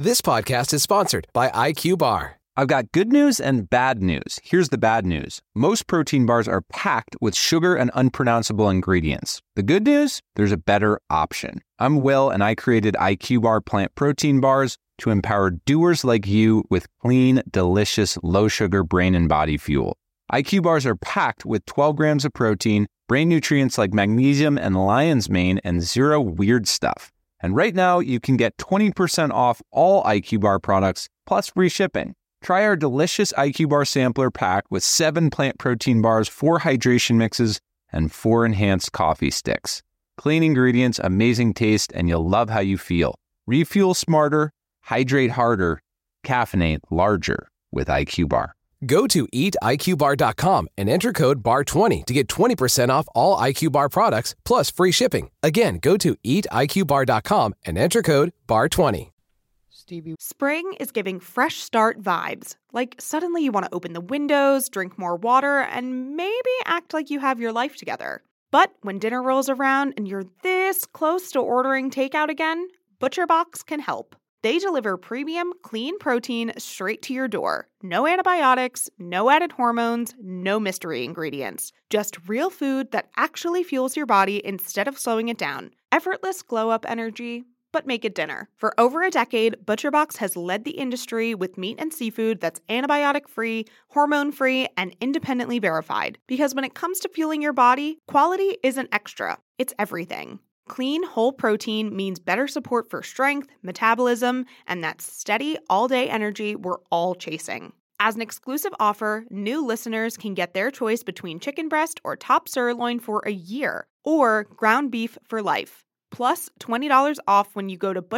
This podcast is sponsored by IQ Bar. I've got good news and bad news. Here's the bad news. Most protein bars are packed with sugar and unpronounceable ingredients. The good news? There's a better option. I'm Will, and I created IQ Bar plant protein bars to empower doers like you with clean, delicious, low-sugar brain and body fuel. IQ Bars are packed with 12 grams of protein, brain nutrients like magnesium and lion's mane, and zero weird stuff. And right now, you can get 20% off all IQ Bar products, plus free shipping. Try our delicious IQ Bar sampler pack with 7 plant protein bars, 4 hydration mixes, and 4 enhanced coffee sticks. Clean ingredients, amazing taste, and you'll love how you feel. Refuel smarter, hydrate harder, caffeinate larger with IQ Bar. Go to eatiqbar.com and enter code BAR20 to get 20% off all IQ Bar products, plus free shipping. Again, go to eatiqbar.com and enter code BAR20. Stevie. Spring is giving fresh start vibes. Like suddenly you want to open the windows, drink more water, and maybe act like you have your life together. But when dinner rolls around and you're this close to ordering takeout again, ButcherBox can help. They deliver premium, clean protein straight to your door. No antibiotics, no added hormones, no mystery ingredients. Just real food that actually fuels your body instead of slowing it down. Effortless glow-up energy, but make it dinner. For over a decade, ButcherBox has led the industry with meat and seafood that's antibiotic-free, hormone-free, and independently verified. Because when it comes to fueling your body, quality isn't extra, it's everything. Clean, whole protein means better support for strength, metabolism, and that steady, all-day energy we're all chasing. As an exclusive offer, new listeners can get their choice between chicken breast or top sirloin for a year, or ground beef for life. Plus $20 off when you go to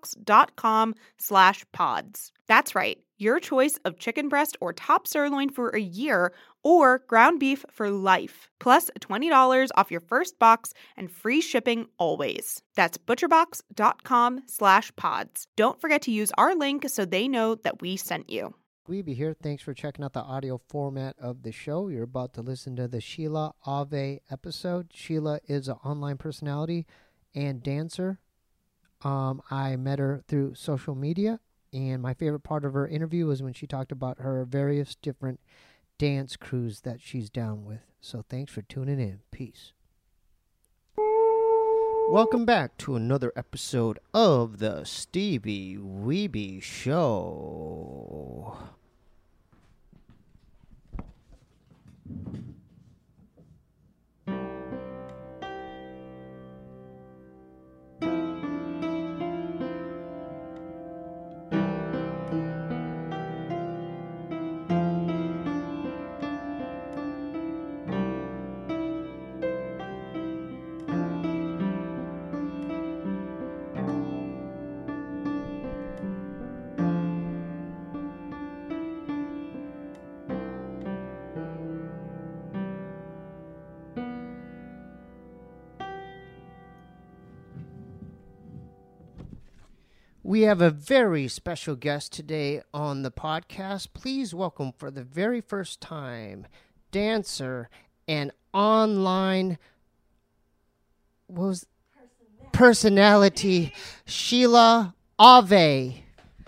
butcherbox.com/pods. That's right, your choice of chicken breast or top sirloin for a year or ground beef for life. Plus $20 off your first box and free shipping always. That's butcherbox.com/pods. Don't forget to use our link so they know that we sent you. Weeby here. Thanks for checking out the audio format of the show. You're about to listen to the Sheila Ave episode. Sheila is an online personality and dancer. I met her through social media, and my favorite part of her interview was when she talked about her various different dance crews that she's down with. So thanks for tuning in. Peace. Welcome back to another episode of the Stevie Weeby Show. We have a very special guest today on the podcast. Please welcome for the very first time, dancer and online personality Sheila Ave.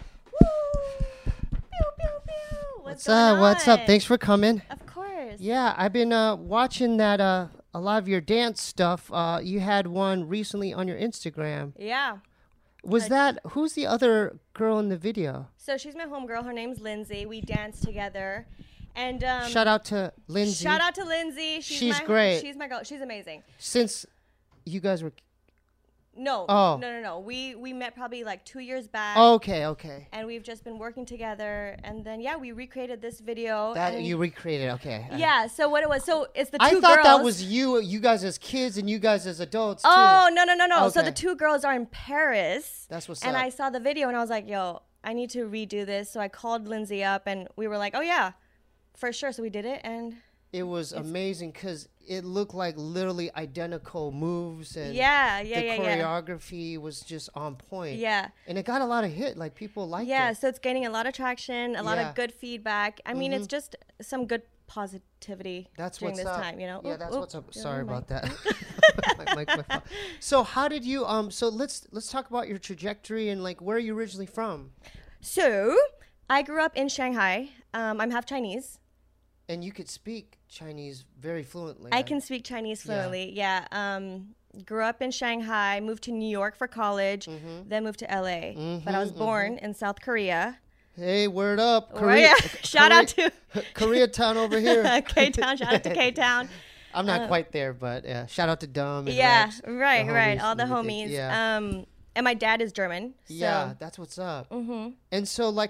What's up? What's up? Thanks for coming. Of course. Yeah, I've been watching that a lot of your dance stuff. You had one recently on your Instagram. Yeah. Who's the other girl in the video? So she's my homegirl. Her name's Lindsay. We dance together. And shout out to Lindsay. Shout out to Lindsay. She's great. She's my girl. She's amazing. Since you guys were... No. Oh. No. We met probably like 2 years back. Okay. And we've just been working together. And then, yeah, we recreated this video. That you recreated, okay. Yeah, so what it was, so it's the two girls. I thought that was you guys as kids and you guys as adults, too. Oh, no. Okay. So the two girls are in Paris. That's what's and up. I saw the video and I was like, yo, I need to redo this. So I called Lindsay up and we were like, oh, yeah, for sure. So we did it and... It was amazing because it looked like literally identical moves and the choreography was just on point. Yeah. And it got a lot of hit. Like people liked it. Yeah, so it's gaining a lot of traction, a lot of good feedback. I mean, it's just some good positivity during this time, you know? Yeah, that's what's up. Sorry about that. my fault. So how did you so let's talk about your trajectory and like where are you originally from? So I grew up in Shanghai. I'm half Chinese. And you could speak Chinese very fluently. I can speak Chinese fluently. Yeah. Grew up in Shanghai, moved to New York for college, then moved to LA. But I was born in South Korea. Hey, word up. Korea. Shout out to Koreatown over here. K-Town. Shout out to K-Town. I'm not quite there, but shout out to Dom. And Yeah, Rex, right. All the everything. homies. Yeah. And my dad is German. So. Yeah, that's what's up. And so, like,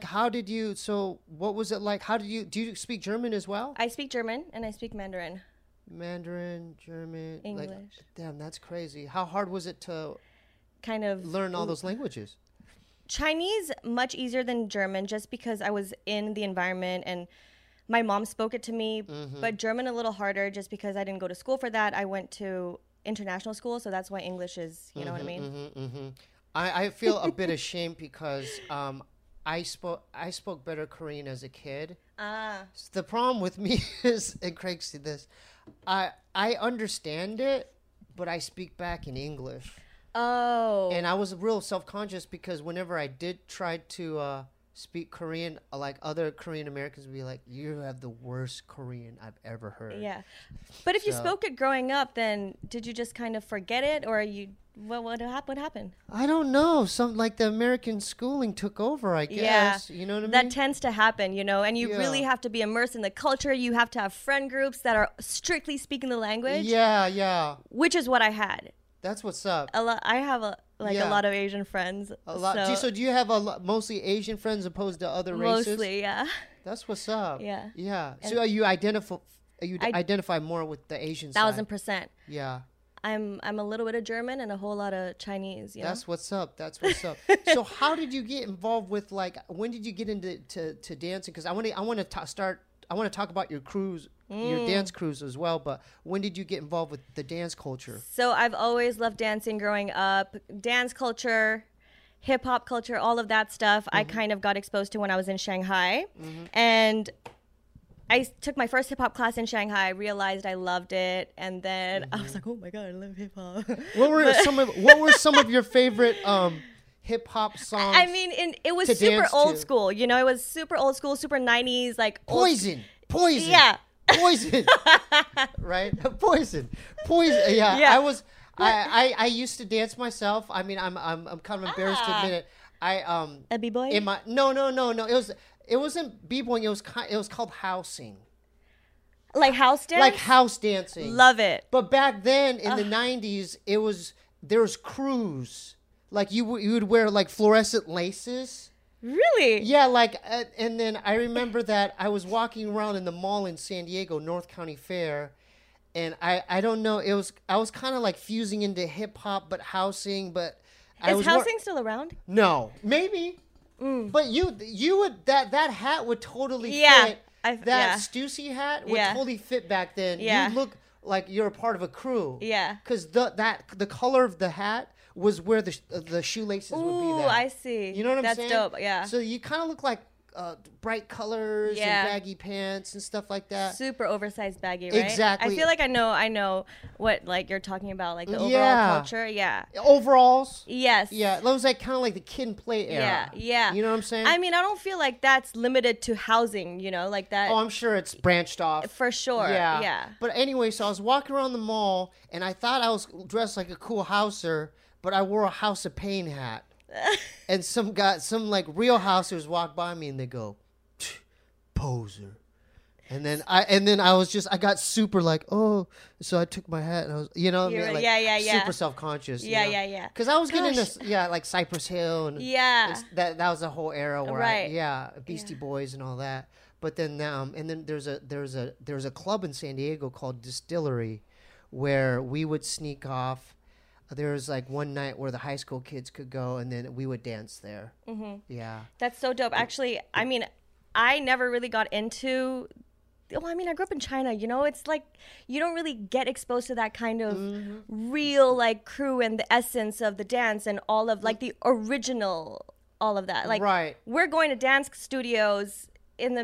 what was it like? Do you speak German as well? I speak German and I speak Mandarin. Mandarin, German, English. Like, damn, that's crazy. How hard was it to kind of learn all those languages? Chinese, much easier than German, just because I was in the environment and my mom spoke it to me. But German a little harder, just because I didn't go to school for that. I went to international school, so that's why English is, you know what I mean? I feel a bit ashamed because I spoke better Korean as a kid. So the problem with me is, and Craig see this, I understand it, but I speak back in English. Oh. And I was real self-conscious because whenever I did try to speak Korean, like other Korean Americans would be like, you have the worst Korean I've ever heard. Yeah. But if you spoke it growing up, then did you just kind of forget it, or what happened? I don't know. Like the American schooling took over, I guess. Yeah. You know what I mean? That tends to happen, you know, and you really have to be immersed in the culture. You have to have friend groups that are strictly speaking the language. Yeah. Which is what I had. That's what's up. I have a lot of Asian friends. A lot. So do you have mostly Asian friends opposed to other races? Mostly, yeah. That's what's up. Yeah. Yeah. So you identify more with the Asian side? 1000%. Yeah. I'm a little bit of German and a whole lot of Chinese. You know? That's what's up. So how did you get involved with, like, when did you get into to dancing? Because I want to talk about your cruise, your dance cruise as well. But when did you get involved with the dance culture? So I've always loved dancing growing up. Dance culture, hip hop culture, all of that stuff. I kind of got exposed to when I was in Shanghai, and I took my first hip hop class in Shanghai. I realized I loved it, and then I was like, "Oh my god, I love hip hop." What were some of your favorite hip hop songs? I mean, it was super old school. You know, it was super old school, super 90s, like Poison. Yeah. Poison. Right? Poison. Yeah. I used to dance myself. I mean, I'm kind of embarrassed to admit it. A b-boy? No. It wasn't b-boying. It was called housing. Like house dance? Like house dancing. Love it. But back then in the 90s, there was crews. Like you would wear like fluorescent laces. Really? Yeah, like, and then I remember that I was walking around in the mall in San Diego, North County Fair, and I don't know, I was kind of like fusing into hip hop, but housing, but Is housing still around? No, maybe, but you would that hat would totally fit. That Stussy hat would totally fit back then. Yeah. You'd look like you're a part of a crew. Yeah. Because the color of the hat was where the shoelaces would be there. Ooh, I see. You know what I'm saying? That's dope, yeah. So you kind of look like bright colors and baggy pants and stuff like that. Super oversized baggy, right? Exactly. I feel like I know what like you're talking about, like the overall culture. Yeah. Overalls. Yes. Yeah, that was like kind of like the Kid and Play era. Yeah. You know what I'm saying? I mean, I don't feel like that's limited to housing, you know, like that. Oh, I'm sure it's branched off. For sure. Yeah. But anyway, so I was walking around the mall and I thought I was dressed like a cool houser, but I wore a House of Pain hat. And some like real housers walk by me and they go, poser. And then I got super like, oh, so I took my hat and I was, you know, like, super self-conscious. Yeah. Because I was getting this, like Cypress Hill and that was a whole era where Beastie Boys and all that. But then and then there's a club in San Diego called Distillery where we would sneak off. There was like one night where the high school kids could go and then we would dance there. Yeah. That's so dope. Actually, I mean, I never really got into. Well, I mean, I grew up in China. You know, it's like you don't really get exposed to that kind of real like crew and the essence of the dance and all of like the original, all of that. Like, we're going to dance studios in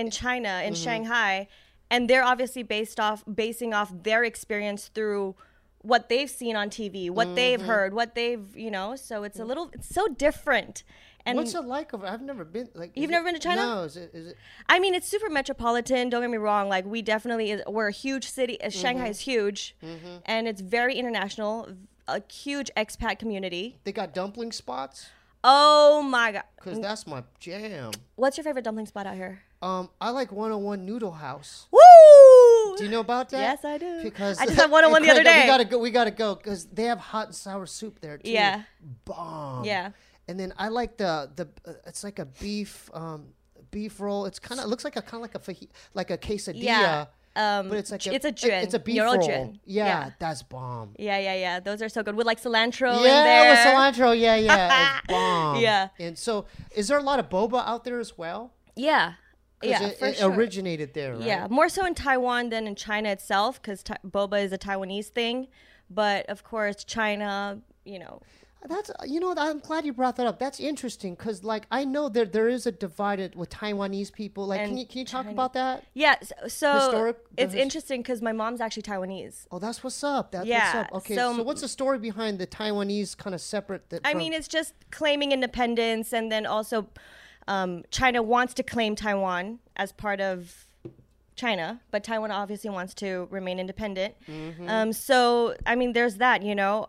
China, in Shanghai, and they're obviously basing off their experience through what they've seen on TV, what they've heard, what they've, so it's it's so different. And what's it like over? I've never been. Like, you've never been to China? No, is it? I mean, it's super metropolitan. Don't get me wrong. Like, we're a huge city. Shanghai is huge, and it's very international. A huge expat community. They got dumpling spots. Oh my god! Because that's my jam. What's your favorite dumpling spot out here? I like 101 Noodle House. Woo! Do you know about that? Yes, I do. Because I just had 101 the other day. We gotta go because they have hot and sour soup there too. Yeah. Bomb. Yeah. And then I like the it's like a beef roll. It looks like a quesadilla. Yeah. But it's like it's a juan. It's a beef Euro roll. juan. Yeah, that's bomb. Yeah. Those are so good with like cilantro in Yeah, there. with cilantro. Yeah, it's bomb. Yeah. And so, is there a lot of boba out there as well? Yeah. Yeah, it sure. originated there, right? Yeah, more so in Taiwan than in China itself, because boba is a Taiwanese thing. But of course, China, That's I'm glad you brought that up. That's interesting because I know there is a divided with Taiwanese people. Like, can you talk about that? Yeah, so it's Historic- interesting because my mom's actually Taiwanese. Oh, that's what's up. That's Yeah, what's up. Okay, so what's the story behind the Taiwanese kind of separate? I mean, it's just claiming independence, and then also China wants to claim Taiwan as part of China, but Taiwan obviously wants to remain independent. So I mean, there's that.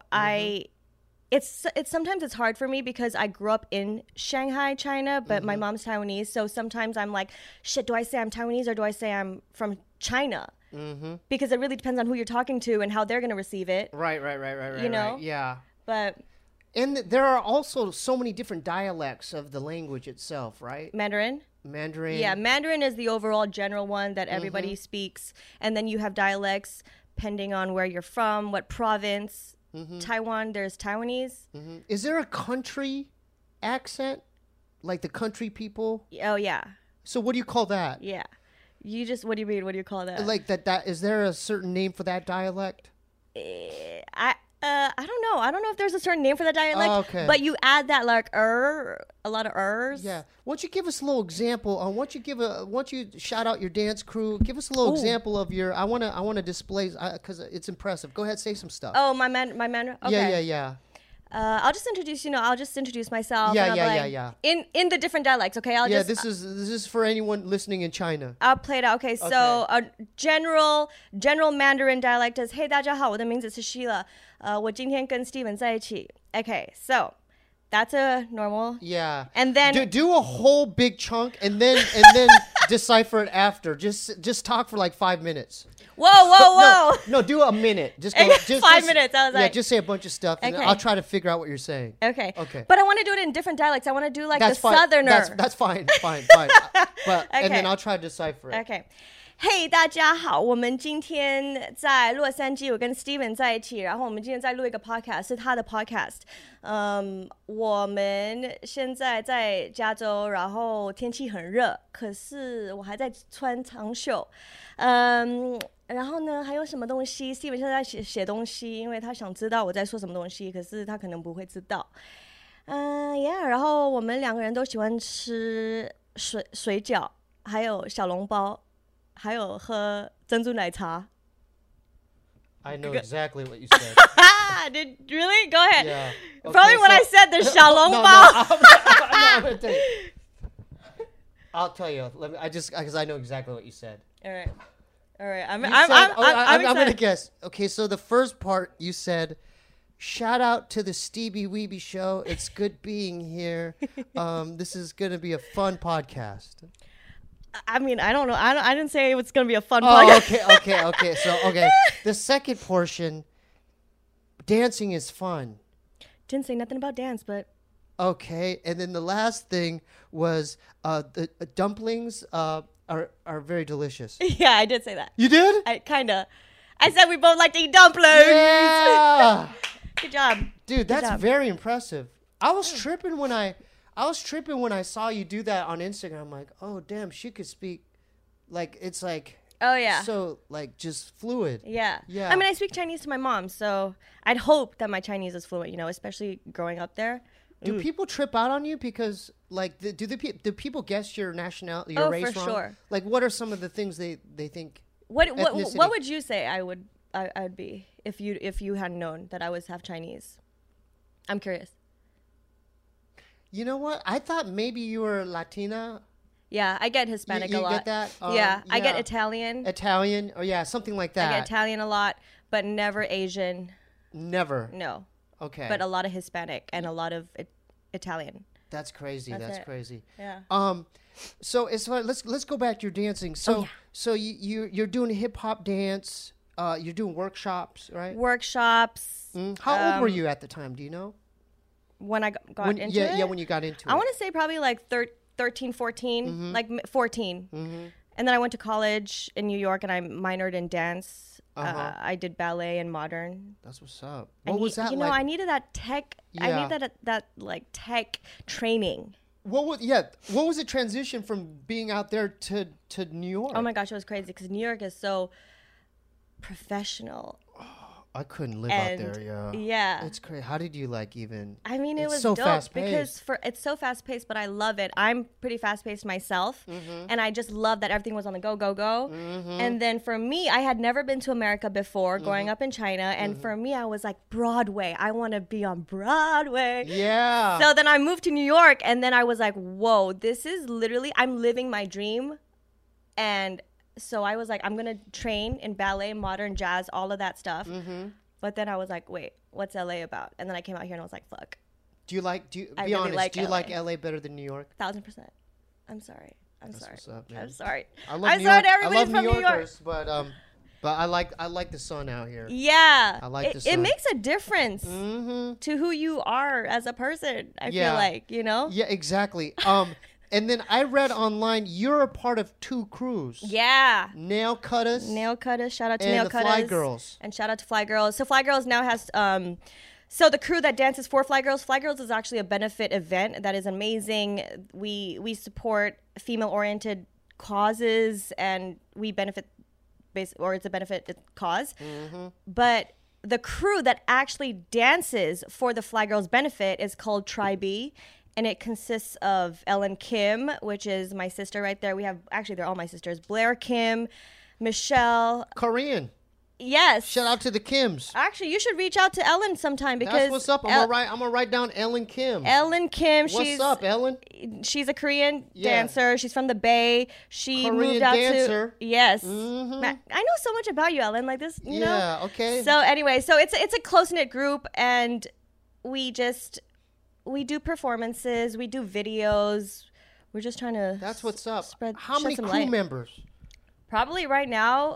It's sometimes it's hard for me because I grew up in Shanghai, China, but my mom's Taiwanese. So sometimes I'm like, shit, do I say I'm Taiwanese or do I say I'm from China? Because it really depends on who you're talking to and how they're going to receive it. Right. know? Yeah. But And there are also so many different dialects of the language itself, right? Mandarin? Mandarin. Yeah, Mandarin is the overall general one that everybody speaks. And then you have dialects depending on where you're from, what province. Taiwan, there's Taiwanese. Is there a country accent? Like the country people? Oh, yeah. So what do you call that? Yeah. What do you mean? What do you call that? Like that is there a certain name for that dialect? I don't know. I don't know if there's a certain name for that dialect. Oh, okay. But you add that like a lot of ers. Yeah. Why don't you give us a little example on why don't you shout out your dance crew? Give us a little example of your I want to display cuz it's impressive. Go ahead, say some stuff. Oh, my man. Okay. Yeah. I'll just introduce myself. Yeah, and yeah. In the different dialects, okay? This is for anyone listening in China. I'll play it out. Okay, so a general Mandarin dialect is 嘿大家好，我的名字是 Sheila. 我今天跟 Steven 在一起. Okay, so that's a normal. Yeah. And then do a whole big chunk and then decipher it after. Just talk for like 5 minutes. Whoa. No, do a minute. Just go. Just 5 minutes. I was like, just say a bunch of stuff, and Okay. I'll try to figure out what you're saying. Okay. Okay. But I want to do it in different dialects. I want to do like That's the fine. southerner. That's fine. But and then I'll try to decipher it. Okay. 嘿，大家好，我们今天在洛杉矶，我跟 Steven 在一起，然后我们今天在录一个 podcast，是他的 podcast。我们现在在加州，然后天气很热，可是我还在穿长袖。然后呢，还有什么东西 ？Steven 现在在写东西，因为他想知道我在说什么东西，可是他可能不会知道。然后我们两个人都喜欢吃水饺，还有小笼包。还有喝珍珠奶茶。 I know exactly what you said. Did really? Go ahead. Yeah. Okay, Probably when I said the 小笼包。 I'm gonna tell you. I'll tell you. Because I know exactly what you said. All right. I'm I'm gonna guess. Okay, so the first part you said, shout out to the Stevie Weeby show. It's good being here. This is gonna be a fun podcast. I mean, I don't know. I didn't say it was going to be a fun podcast. Okay. So, the second portion, dancing is fun. Didn't say nothing about dance, but... Okay, and then the last thing was the dumplings are very delicious. Yeah, I did say that. You did? I said we both like to eat dumplings. Yeah. Good job. Dude, that's very impressive. I was tripping when I saw you do that on Instagram. I'm like, oh damn, she could speak, like it's like, oh yeah, so like just fluid. Yeah. I mean, I speak Chinese to my mom, so I'd hope that my Chinese is fluent. Especially growing up there. Do people trip out on you because like do people guess your nationality, your race for wrong? sure. Like, what are some of the things they think? What would you say I would I'd be if you hadn't known that I was half Chinese. I'm curious. You know what? I thought maybe you were Latina. Yeah, I get Hispanic you a lot. Get that? Yeah, I get Italian. Italian, or yeah, something like that. I get Italian a lot, but never Asian. Never. No. Okay. But a lot of Hispanic and a lot of Italian. That's crazy. That's crazy. Yeah. So it's like, let's go back to your dancing. So you're doing hip hop dance. You're doing workshops, right? Workshops. How old were you at the time? Do you know? When I got into it? Yeah, when you got into it. I want to say probably like 13, 14, like 14. And then I went to college in New York and I minored in dance. I did ballet and modern. That's what's up. What was that like? You know, I needed that tech. Yeah. I needed that like tech training. What was the transition from being out there to New York? Oh my gosh, it was crazy because New York is so professional. I couldn't live out there. Yeah. Yeah. It's crazy. How did you like even? I mean, it was so dope fast-paced. because it's so fast paced, but I love it. I'm pretty fast paced myself, and I just love that everything was on the go. And then for me, I had never been to America before, growing up in China, and for me, I was like Broadway. I want to be on Broadway. Yeah. So then I moved to New York, and then I was like, whoa, this is literally I'm living my dream, and so I was like, I'm going to train in ballet, modern, jazz, all of that stuff. But then I was like, wait, what's LA about? And then I came out here and I was like, fuck. Be honest, do you like LA better than New York? 1,000%. I'm sorry. What's up, man. I'm sorry. I love New sorry York. to everybody I love from New New York. Yorkers, but I like the sun out here. Yeah. I like the sun. It makes a difference to who you are as a person, I feel like, you know? Yeah, exactly. And then I read online you're a part of 2 crews. Yeah. Nail Cutters. Shout out to and Nail the Cutters. Fly Girls. And shout out to Fly Girls. So Fly Girls now has so the crew that dances for Fly Girls is actually a benefit event that is amazing. We support female-oriented causes and we benefit it's a benefit cause. But the crew that actually dances for the Fly Girls benefit is called Tri-B. And it consists of Ellen Kim, which is my sister right there. They're all my sisters. Blair Kim, Michelle. Korean. Yes. Shout out to the Kims. Actually, you should reach out to Ellen sometime because that's what's up. I'm gonna write down Ellen Kim. Ellen Kim. What's up, Ellen? She's a Korean dancer. She's from the Bay. She Korean moved out dancer. to yes. I know so much about you, Ellen. Like this, you know. Yeah. Okay. So anyway, so it's a close knit group, and we do performances, we do videos. We're just trying to. That's what's up. How shed many some crew light. members? Probably right now,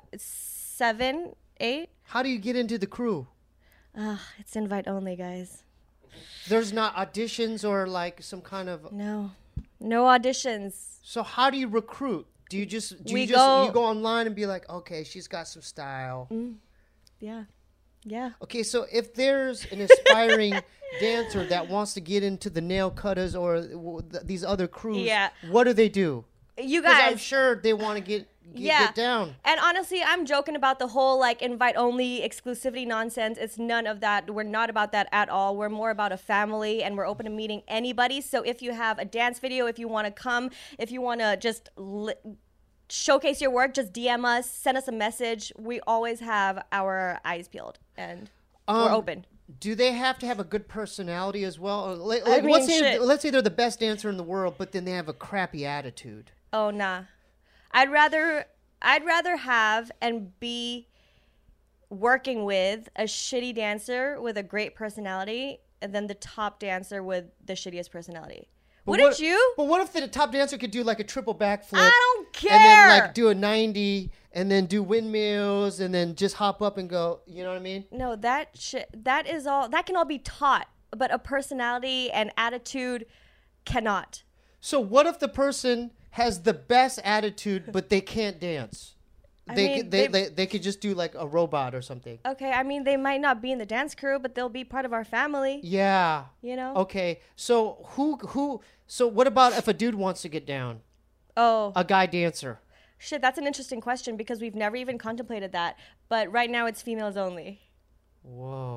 7, 8. How do you get into the crew? It's invite only, guys. There's not auditions or like some kind of. No auditions. So how do you recruit? Do you We go online and be like, okay, she's got some style. Yeah. Okay, so if there's an aspiring dancer that wants to get into the Nail Cutters or these other crews, what do they do? You 'Cause guys, I'm sure they want to get down. And honestly, I'm joking about the whole like invite only exclusivity nonsense. It's none of that. We're not about that at all. We're more about a family and we're open to meeting anybody. So if you have a dance video, if you want to come, if you want to just showcase your work, just DM us, send us a message. We always have our eyes peeled and we're open. Do they have to have a good personality as well? Or I mean, let's say they're the best dancer in the world, but then they have a crappy attitude. Oh, nah. I'd rather have and be working with a shitty dancer with a great personality than the top dancer with the shittiest personality. Wouldn't you? But what if the top dancer could do like a triple backflip? I don't care. And then like do a 90 and then do windmills and then just hop up and go, you know what I mean? No, that can all be taught, but a personality and attitude cannot. So what if the person has the best attitude but they can't dance? They could just do like a robot or something. Okay, I mean they might not be in the dance crew, but they'll be part of our family. Yeah. You know? Okay. So so what about if a dude wants to get down? Oh. A guy dancer. Shit, that's an interesting question because we've never even contemplated that. But right now it's females only. Whoa.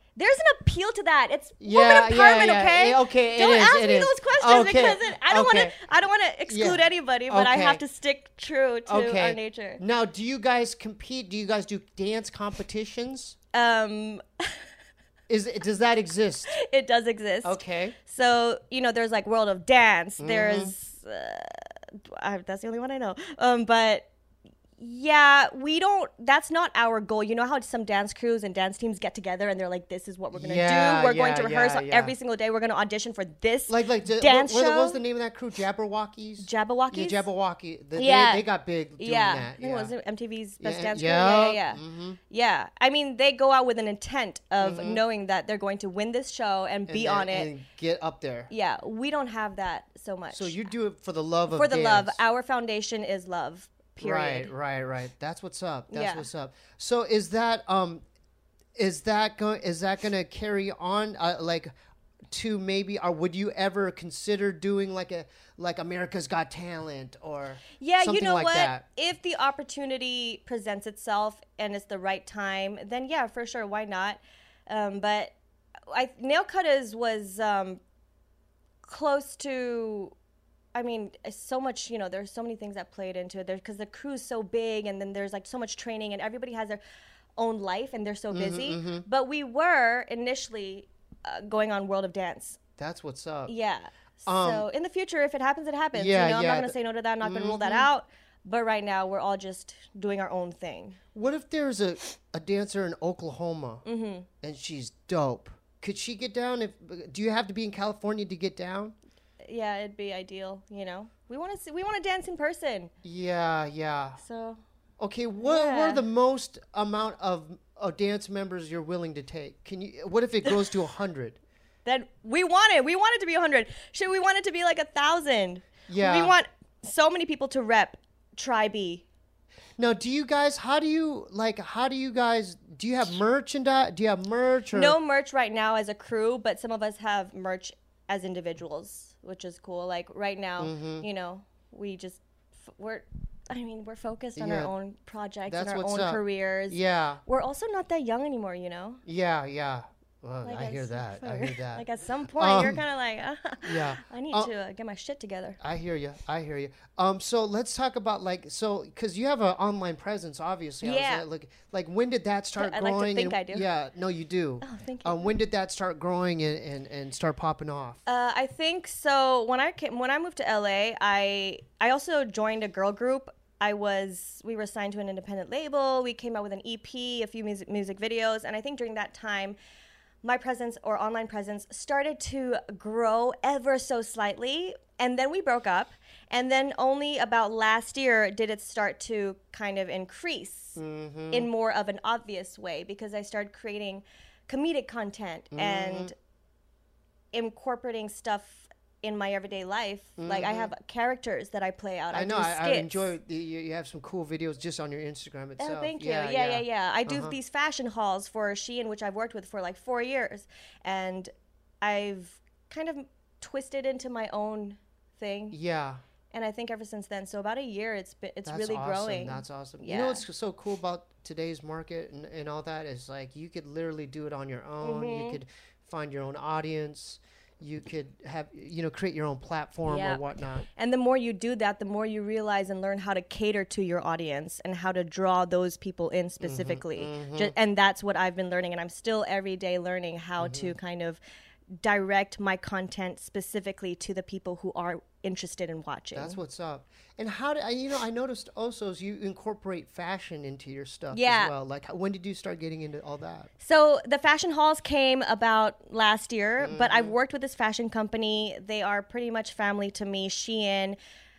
There's an appeal to that. It's Yeah, women empowerment, yeah. okay? Okay, it Don't is, ask it me is. those questions Okay, because I don't want to exclude Yeah. anybody, but I Okay. have to stick true to our nature. Now, do you guys compete? Do you guys do dance competitions? Does that exist? It does exist. Okay. So, there's like World of Dance. Mm-hmm. There's, that's the only one I know. But yeah, that's not our goal. You know how some dance crews and dance teams get together and they're like, this is what we're going to do. We're going to rehearse every single day. We're going to audition for this dance show. What was the name of that crew? Jabberwockies? Jabberwockies? Yeah, Jabberwocky. Yeah. They got big doing Yeah. that. I think it was MTV's Best Yeah, Dance yeah. Crew. Yeah. Mhm. Yeah. I mean, they go out with an intent of knowing that they're going to win this show and be on it. And get up there. Yeah. We don't have that so much. So you do it for the love of For the dance. love. Our foundation is love. Period. Right. That's what's up. Yeah. What's up. So is that gonna carry on to maybe, or would you ever consider doing like America's Got Talent or something you know like what? that? If the opportunity presents itself and it's the right time, then yeah, for sure, why not? But Nail Cutters was close to. I mean, so much, there's so many things that played into it there because the crew's so big and then there's like so much training and everybody has their own life and they're so busy. But we were initially going on World of Dance. That's what's up. Yeah. So in the future, if it happens, it happens. Yeah, I'm not yeah. going to say no to that. I'm not going to rule that out. But right now, we're all just doing our own thing. What if there's a dancer in Oklahoma and she's dope? Could she get down? Do you have to be in California to get down? Yeah, it'd be ideal. We want to dance in person. Yeah. So. Okay, what are the most amount of dance members you're willing to take? What if it goes to 100? Then we want it to be 100. Should we want it to be like 1,000? Yeah. We want so many people to rep Tri-B. Now, do you guys do you have merchandise? Do you have merch? Or? No merch right now as a crew, but some of us have merch as individuals, which is cool. Like right now, we're focused on our own projects and our own careers. Yeah. We're also not that young anymore, Yeah. Well, I hear that. Like at some point, you're kind of like, yeah. I need to get my shit together. I hear you. So let's talk about because you have an online presence, obviously. Yeah. Like when did that start growing? I like to think I do. Yeah. No, you do. Oh, thank you. When did that start growing and start popping off? I think so. When I moved to LA, I also joined a girl group. We were signed to an independent label. We came out with an EP, a few music videos, and I think during that time, my presence or online presence started to grow ever so slightly. And then we broke up. And then only about last year did it start to kind of increase in more of an obvious way because I started creating comedic content and incorporating stuff in my everyday life. Like I have characters that I play out. I know. do skits. I enjoy you have some cool videos just on your Instagram itself. Oh, thank you. Yeah. I do these fashion hauls for Shein, which I've worked with for like 4 years. And I've kind of twisted into my own thing. Yeah. And I think ever since then, so about a year, it's really awesome. growing. That's awesome. Yeah. You know what's so cool about today's market and all that is like you could literally do it on your own. You could find your own audience. You could have, create your own platform or whatnot. And the more you do that, the more you realize and learn how to cater to your audience and how to draw those people in specifically. And that's what I've been learning. And I'm still every day learning how to kind of direct my content specifically to the people who are interested in watching. That's what's up. And how do I noticed also is you incorporate fashion into your stuff as well. Like when did you start getting into all that? So the fashion hauls came about last year, but I've worked with this fashion company. They are pretty much family to me, Shein.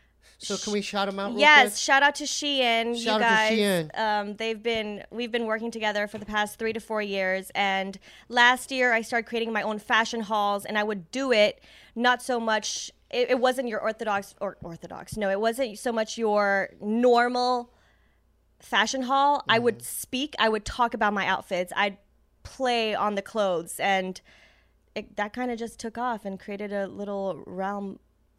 So can we shout them out real quick? Yes, shout out to Shein. Shout you out guys. to Shein. We've been working together for the past 3 to 4 years, and last year I started creating my own fashion hauls, and I would do it not so much. It wasn't your orthodox. No, it wasn't so much your normal fashion haul. I would speak. I would talk about my outfits. I'd play on the clothes, and that kind of just took off and created a little realm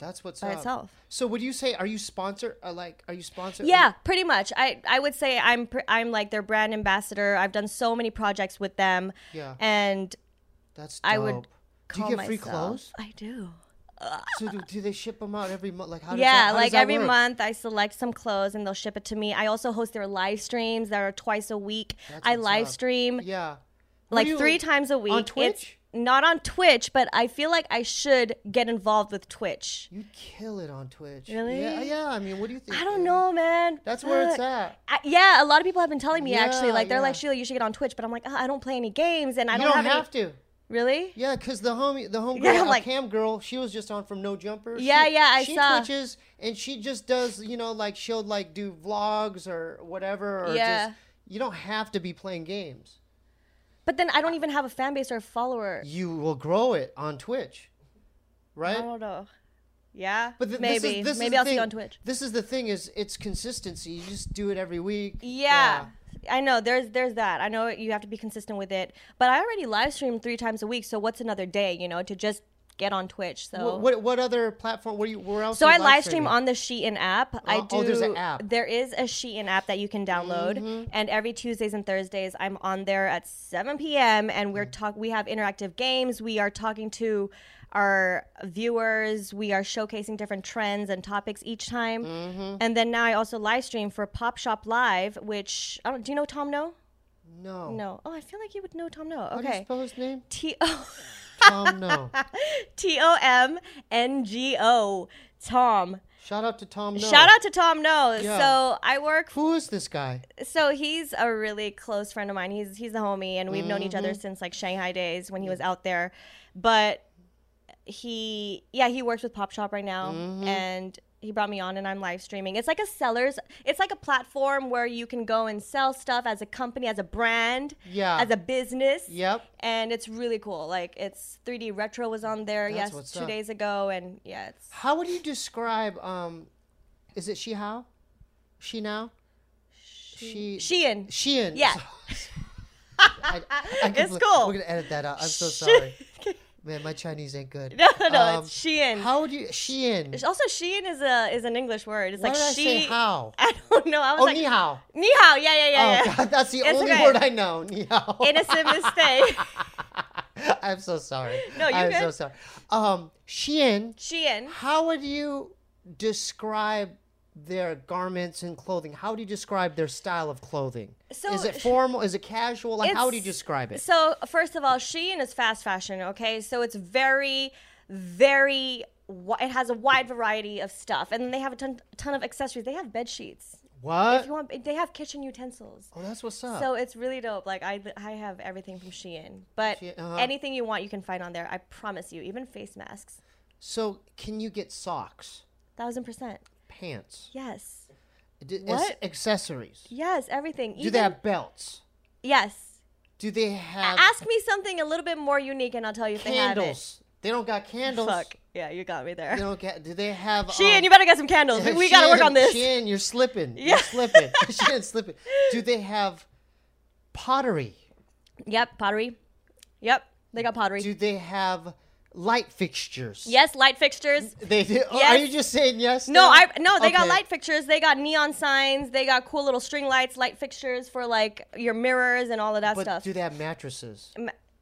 That's what's by up. itself. So would you say, are you sponsored? Are you sponsored? Yeah, pretty much. I would say I'm like their brand ambassador. I've done so many projects with them. Yeah. And That's dope. I would Do call you get free myself- clothes? I do. So do they ship them out every month? Like how does Yeah, that, how like does that every work? month I select some clothes and they'll ship it to me. I also host their live streams that are twice a week. That's I what's live up. stream Yeah. like What do you- 3 times a week. On It's Twitch? not on Twitch, but I feel like I should get involved with Twitch. You'd kill it on Twitch. Really? Yeah. I mean, what do you think? I don't know, man. That's where it's Fuck. at. Yeah, a lot of people have been telling me actually, Yeah, like they're like, yeah. Sheila, you should get on Twitch, but I'm like, I don't play any games and I You don't don't have have any. to. Really? Yeah, because the homegirl, Yeah, like- Cam girl, she was just on from No Jumper. Yeah, I she saw. Twitches and she just does, like she'll like do vlogs or whatever. Or Yeah. just, you don't have to be playing games. But then I don't even have a fan base or a follower. You will grow it on Twitch, right? I don't know. Yeah, But th- maybe. this is Maybe the I'll see thing. you on Twitch. This is the thing: is it's consistency. You just do it every week. Yeah. I know there's that. I know you have to be consistent with it, but I already live stream 3 times a week. So what's another day, to just get on Twitch? So What other platform? Where else? So are I you live stream streaming? on the Shein app. there's an app. There is a Shein app that you can download, Mm-hmm. and every Tuesdays and Thursdays I'm on there at 7 p.m. and we have interactive games. We are talking to our viewers. We are showcasing different trends and topics each time. Mm-hmm. And then now I also live stream for Pop Shop Live, which do you know Tom No? No. No. Oh, I feel like you would know Tom No. How do you Okay. spell his name? T-O. Tom. No. Tomngo. Tom. Shout out to Tom. No. Shout out to Tom No. Yeah. So I work. Who is this guy? So he's a really close friend of mine. He's a homie, and we've known each other Mm-hmm. since like Shanghai days when he was out there. But he works with Pop Shop right now, Mm-hmm. and he brought me on, and I'm live streaming. It's like it's like a platform where you can go and sell stuff as a company, as a brand, Yeah. as a business. Yep. And it's really cool. Like it's 3D Retro was on there, That's what's 2 up. days ago, and yeah, it's How would you describe? Is it She How? She Now? Shein. Shein. Yeah. I It's cool. We're gonna edit that out. I'm so sorry. Man, my Chinese ain't good. No, it's Shein. How would you Shein? Also, Shein is an English word. It's Why like did I she. say how? I don't know. I was Oh, like ni hao. Ni hao. Yeah. Oh God, that's the It's only okay. word I know. Ni hao. Innocent mistake. I'm so sorry. No, you're I'm good. so sorry. Shein. Shein. How would you describe their garments and clothing? How do you describe their style of clothing? So- is it formal? Is it casual? Like, how do you It's- describe it? So first of all, Shein is fast fashion. Okay, so it's very, very. It has a wide variety of stuff, and then they have a ton of accessories. They have bed sheets. What? If you want, they have kitchen utensils. Oh, that's what's up. So it's really dope. Like I have everything from Shein, but Shein, uh-huh. anything you want, you can find on there. I promise you. Even face masks. So can you get socks, 1000%. pants, Yes. What? Accessories? Yes, everything. Do they have belts? Yes. Do they have Ask me something a little bit more unique, and I'll tell you if they have it. candles? They don't got candles. Fuck. Yeah, you got me there. They don't get. Do they have? Shein, you better get some candles. We got to work on this. Shein, you're slipping. Yeah. You're slipping. Shein, slipping. Do they have pottery? Yep, pottery. Yep, they got pottery. Do they have light fixtures? Yes, light fixtures. They do. Oh, Yes. are you just saying yes? No, now? they got Okay. light fixtures. They got neon signs. They got cool little string lights, light fixtures for like your mirrors and all of that But stuff. do they have mattresses?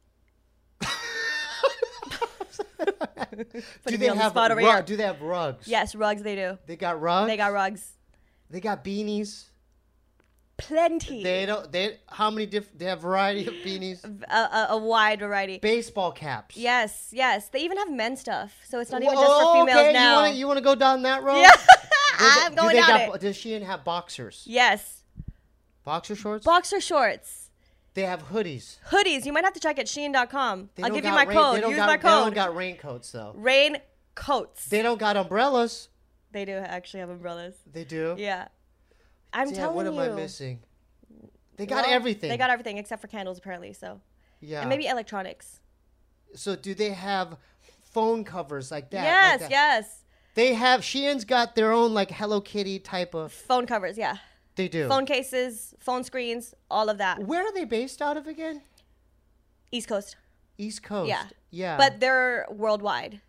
Putting me on the spot over here. Do they have rugs? Yes, rugs they do. They got rugs. They got rugs. They got beanies. Plenty. They don't. They how many different? They have variety of beanies. A wide variety. Baseball caps. Yes. They even have men's stuff, so it's not even Whoa, just for females okay. now. You want to go down that road? Yeah. Do I'm going down it. Does Shein have boxers? Yes. Boxer shorts? Boxer shorts. They have hoodies. Hoodies. You might have to check at Shein.com. They I'll don't give you got my rain- code. They don't Use got, my They don't code. got raincoats though. Rain coats. They don't got umbrellas. They do actually have umbrellas. They do. Yeah. I'm Damn, telling what you. am I missing? They got Well, everything. They got everything except for candles, apparently. So, yeah. and maybe electronics. So do they have phone covers like that? Yes, like that? yes. They have. Shein's got their own like Hello Kitty type of. Phone covers, yeah. They do. Phone cases, phone screens, all of that. Where are they based out of again? East Coast. East Coast. Yeah. Yeah. But they're worldwide.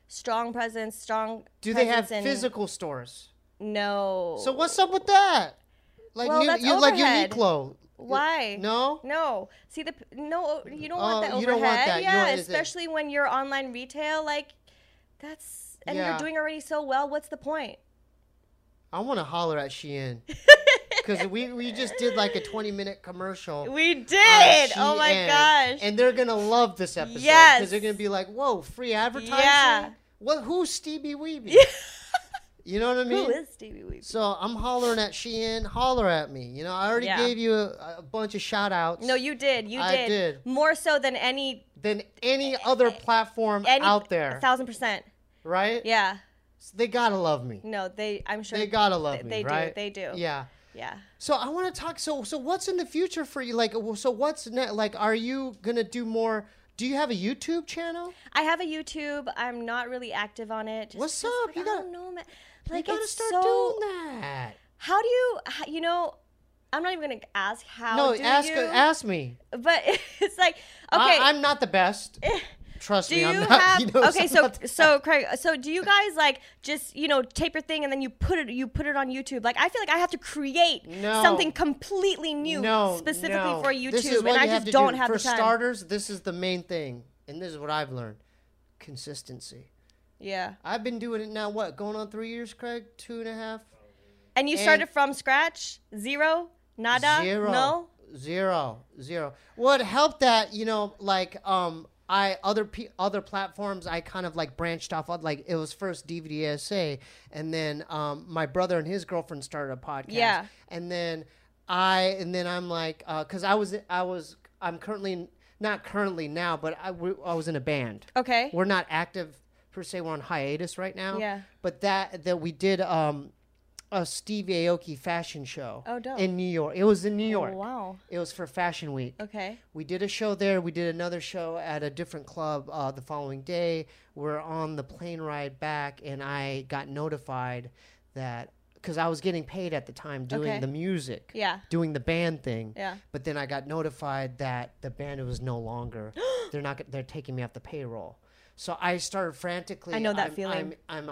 strong presence, Do they have in, physical stores? No. So what's up with that? Like Well, that's like overhead. Uniqlo. Why? No? No. See, no, you don't want the overhead. You don't want that. Yeah, is it- especially when you're online retail. Like, that's, and Yeah. you're doing already so well. What's the point? I want to holler at Shein. Because we just did like a 20-minute commercial. We did. on Oh my Shein, gosh. And they're going to love this episode. Yes. Because they're going to be like, whoa, free advertising? Yeah. Who's Stevie Weeby? You know what I mean? Who is Stevie Weeby? So I'm hollering at Shein. Holler at me. You know, I already Yeah. gave you a bunch of shout outs. No, you did. You I did. More so than any other platform out there. 1,000%. Right? Yeah. So they got to love me. No, I'm sure. They got to love me, They right? do. They do. Yeah. Yeah. So I want to talk. So what's in the future for you? Like, so what's like? Are you gonna do more? Do you have a YouTube channel? I have a YouTube. I'm not really active on it. What's just up? like, You I gotta- don't know, man. Like, you gotta it's start so. doing that. How do you know? I'm not even gonna ask how. No, do ask you, me. But it's like, okay. I'm not the best. Trust do me, you I'm not. have You know, okay? I'm So not the- so Craig. So do you guys like just tape your thing and then you put it on YouTube? Like I feel like I have to create No. something completely new specifically no. for YouTube, This is what and I you have just to don't do. have For the time. starters, this is the main thing, and this is what I've learned: consistency. Yeah. I've been doing it now. What, going on 3 years, Craig? 2.5. And you started from scratch, zero, nada, Zero. no. Zero. Well, it helped that, like other platforms I kind of like branched off of. Like it was first DVD SA, and then my brother and his girlfriend started a podcast. Yeah. And then I'm like, because I'm currently not currently now, but I was in a band. Okay. We're not active per se. We're on hiatus right now. Yeah. But that we did a Steve Aoki fashion show. Oh, dope. In New York. It was in New York. Oh, wow. It was for Fashion Week. Okay. We did a show there. We did another show at a different club the following day. We're on the plane ride back, and I got notified that because I was getting paid at the time doing the music, doing the band thing. Yeah. But then I got notified that the band was no longer. They're taking me off the payroll. So I started frantically. I know that feeling. I'm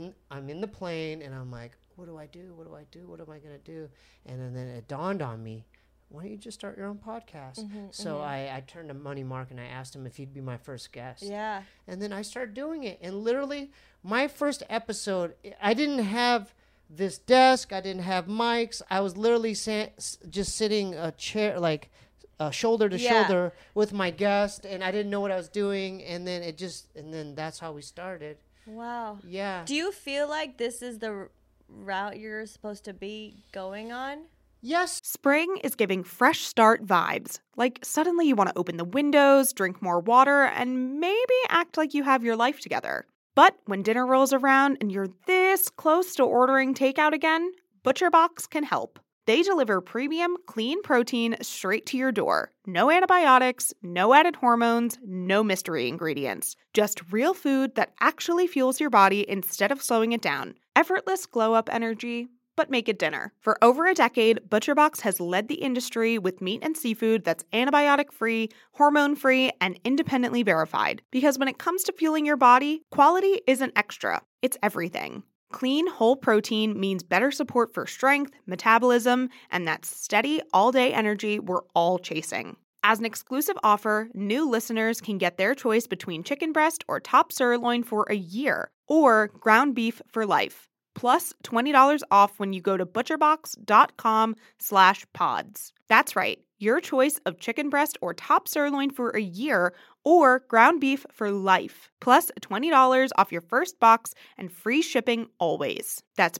in the plane, and I'm like, what do I do? What do I do? What am I going to do? And then it dawned on me, why don't you just start your own podcast? So I turned to Money Mark and I asked him if he'd be my first guest. Yeah. And then I started doing it. And literally, my first episode, I didn't have this desk. I didn't have mics. I was literally just sitting a chair, like shoulder to shoulder with my guest. And I didn't know what I was doing. And then that's how we started. Wow. Yeah. Do you feel like this is the route you're supposed to be going on? Yes. Spring is giving fresh start vibes. Like suddenly you want to open the windows, drink more water, and maybe act like you have your life together. But when dinner rolls around and you're this close to ordering takeout again, ButcherBox can help. They deliver premium, clean protein straight to your door. No antibiotics, no added hormones, no mystery ingredients. Just real food that actually fuels your body instead of slowing it down. Effortless glow-up energy, but make it dinner. For over a decade, ButcherBox has led the industry with meat and seafood that's antibiotic-free, hormone-free, and independently verified. Because when it comes to fueling your body, quality isn't extra, it's everything. Clean, whole protein means better support for strength, metabolism, and that steady, all-day energy we're all chasing. As an exclusive offer, new listeners can get their choice between chicken breast or top sirloin for a year, or ground beef for life. Plus $20 off when you go to butcherbox.com/pods. That's right, your choice of chicken breast or top sirloin for a year, or ground beef for life. Plus $20 off your first box and free shipping always. That's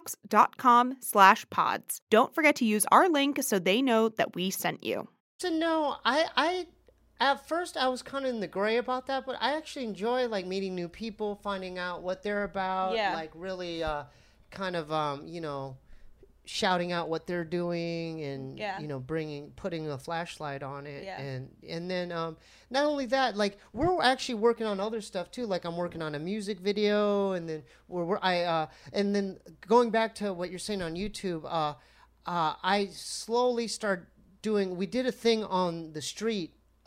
butcherbox.com/pods. Don't forget to use our link so they know that we sent you. So no, I at first I was kind of in the gray about that, but I actually enjoy like meeting new people, finding out what they're about, like really kind of shouting out what they're doing and putting a flashlight on it, and then not only that, like we're actually working on other stuff too. Like I'm working on a music video, and then and then going back to what you're saying on YouTube, I slowly start doing. We did a thing on the street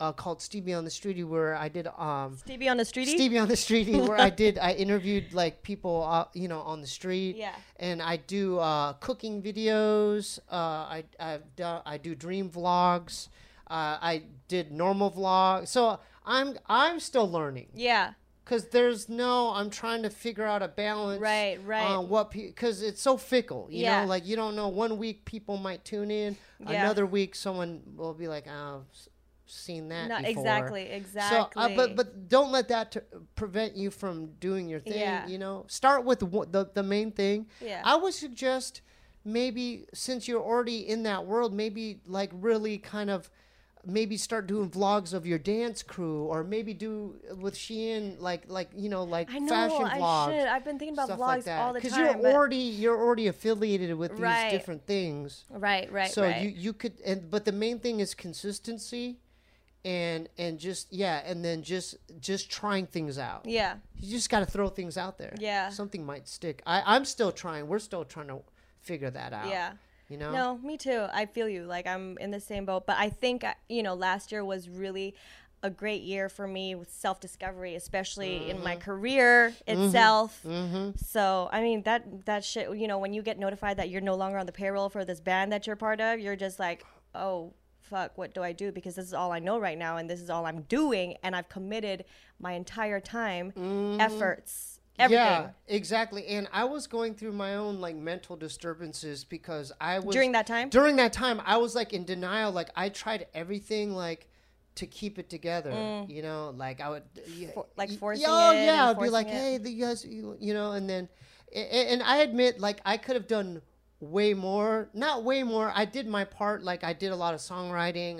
called Stevie on the Streety, where I did Stevie on the Streety? Stevie on the Streety, where I interviewed like people on the street. Yeah. And I do cooking videos. I do dream vlogs. I did normal vlogs. So I'm still learning. Yeah. Because I'm trying to figure out a balance. Right. On because it's so fickle, you Yeah. know, like you don't know. One week people might tune in, another week someone will be like, "Oh, I've seen that Not before." exactly. So, but don't let that prevent you from doing your thing. Yeah. You know, start with the main thing. Yeah. I would suggest maybe since you're already in that world, maybe like really kind of. Maybe start doing vlogs of your dance crew, or maybe do with Shein like fashion vlogs. I should. I've been thinking about stuff vlogs like that. all the time. Because you're already affiliated with these different things. Right. So you could, but the main thing is consistency, and just and then just trying things out. Yeah. You just got to throw things out there. Yeah. Something might stick. I'm still trying. We're still trying to figure that out. Yeah. You know? No, me too. I feel you. Like I'm in the same boat. But I think, last year was really a great year for me with self-discovery, especially in my career itself. So, I mean, that shit, when you get notified that you're no longer on the payroll for this band that you're part of, you're just like, oh, fuck, what do I do? Because this is all I know right now, and this is all I'm doing, and I've committed my entire time, efforts, everything. Yeah, exactly. And I was going through my own like mental disturbances because I was During that time, I was like in denial. Like I tried everything like to keep it together. Like I would forcing it. I'd be like, hey, you guys, and then, and I admit like I could have done way more. Not way more. I did my part. Like I did a lot of songwriting.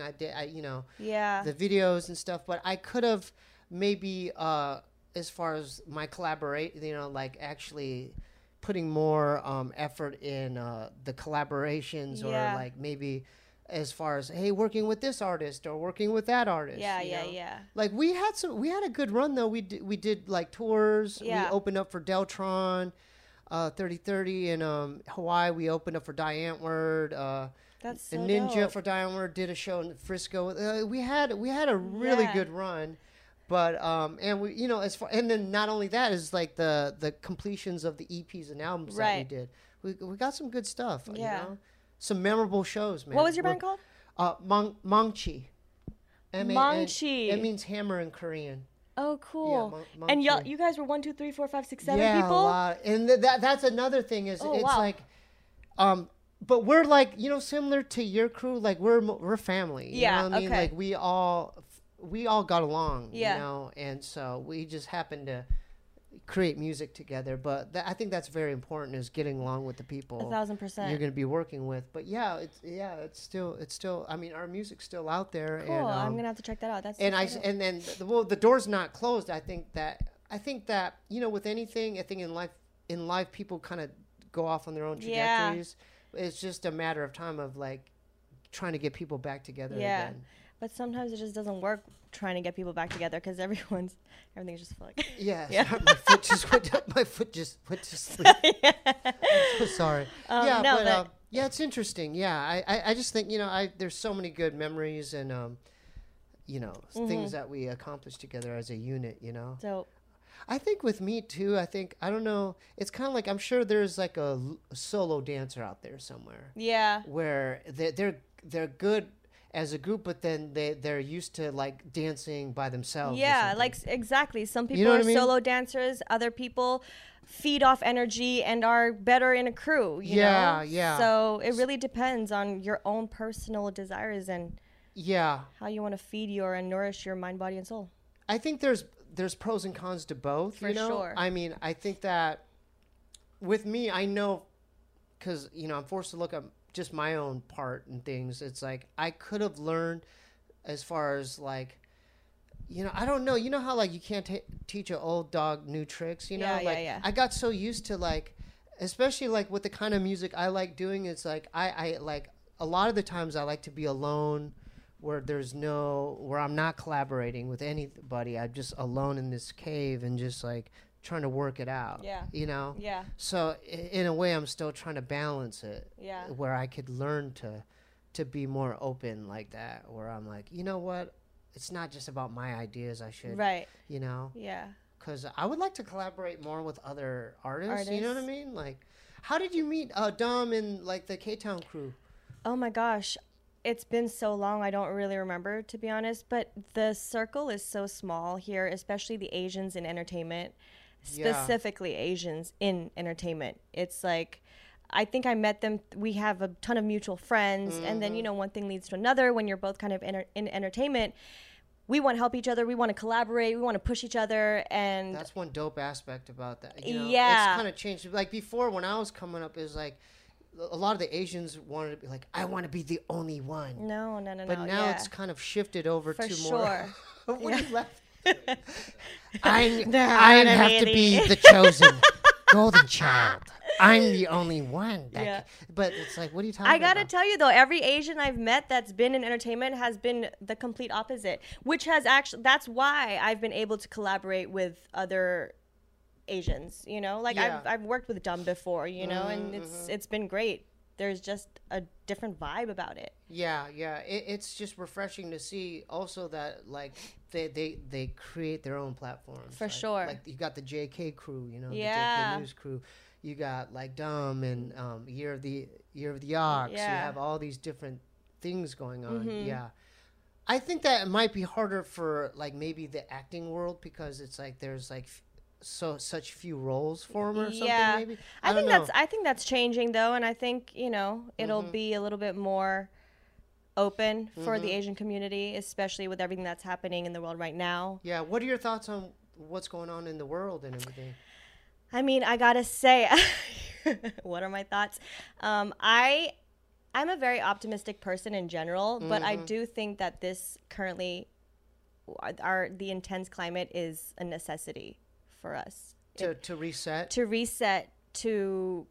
The videos and stuff. But I could have maybe. As far as my collaborate, like actually putting more effort in the collaborations, or like maybe as far as working with this artist or working with that artist. Yeah. Like we had a good run though. We did like tours. Yeah. We opened up for Deltron, 3030 in Hawaii. We opened up for Diane Word. That's so Ninja dope. for Diane Word did a show in Frisco. We had a really good run. But and we and then not only that is like the completions of the EPs and albums that we did. We got some good stuff. Some memorable shows, man. What was your band called? Mangchi. Mangchi. It means hammer in Korean. Oh, cool. Yeah, and you guys were 1, 2, 3, 4, 5, 6, 7 yeah, people. A lot. And that's another thing is it's wow. like, but we're like similar to your crew. Like we're family. You know what I mean? Okay. Like we all got along, Yeah. and so we just happened to create music together. But I think that's very important, is getting along with the people 1,000%. you're going to be working with. But it's still. I mean, our music's still out there. Cool. And, I'm gonna have to check that out. That's and then the door's not closed. I think that with anything, I think in life people kind of go off on their own trajectories. Yeah. It's just a matter of time of like trying to get people back together again. But sometimes it just doesn't work trying to get people back together because everything's just like my foot just went to sleep. I'm so sorry. It's interesting. Yeah, I just think there's so many good memories and things that we accomplished together as a unit. So I think with me too. I don't know. It's kind of like I'm sure there's like a solo dancer out there somewhere. Yeah. Where they're good as a group, but then they're used to like dancing by themselves. Yeah, like exactly. Some people are solo dancers. Other people feed off energy and are better in a crew. You know? Yeah. So it really depends on your own personal desires and how you want to feed and nourish your mind, body, and soul. I think there's pros and cons to both. For sure. I mean, I think that with me, I know because I'm forced to look up just my own part and things. It's like I could have learned as far as like I don't know, how like you can't teach an old dog new tricks, I got so used to like, especially like with the kind of music I like doing, it's like I like a lot of the times I like to be alone, where I'm not collaborating with anybody. I'm just alone in this cave and just like trying to work it out. Yeah. So in a way, I'm still trying to balance it. Yeah. Where I could learn to be more open like that. Where I'm like, you know what, it's not just about my ideas. I should, Right. you know, Yeah. because I would like to collaborate more with other artists. You know what I mean? Like, how did you meet Dom and like the K-Town crew? Oh my gosh. It's been so long, I don't really remember, to be honest. But the circle is so small here, especially the Asians in entertainment, specifically Asians in entertainment. It's like, I think I met them. We have a ton of mutual friends. And then, you know, one thing leads to another. When you're both kind of in entertainment, we want to help each other. We want to collaborate. We want to push each other. And that's one dope aspect about that. You know, yeah. It's kind of changed. Like before, when I was coming up, it was like, a lot of the Asians wanted to be like, I want to be the only one. No. But now it's kind of shifted over For to sure. more. What are you laughing? I have to be the chosen golden child. I'm the only one. But it's like, what are you talking about? I gotta tell you though, every Asian I've met that's been in entertainment has been the complete opposite, which has actually, that's why I've been able to collaborate with other Asians, you know, like I've worked with Dumb before, you know, and it's been great. There's just a different vibe about it. Yeah. It's just refreshing to see also that like they create their own platforms. For sure. Like you got the JK crew, you know, the JK News crew. You got like Dumb and Year of the Ox. Yeah. You have all these different things going on. Yeah. I think that it might be harder for like maybe the acting world because it's like there's like such few roles for them or something. Maybe I think that's changing though, and I think, you know, it'll be a little bit more open for the Asian community, especially with everything that's happening in the world right now. Yeah. What are your thoughts on what's going on in the world and everything? I mean, I gotta say, what are my thoughts? I'm a very optimistic person in general, but I do think that this currently, the intense climate is a necessity for us. To reset? To reset, to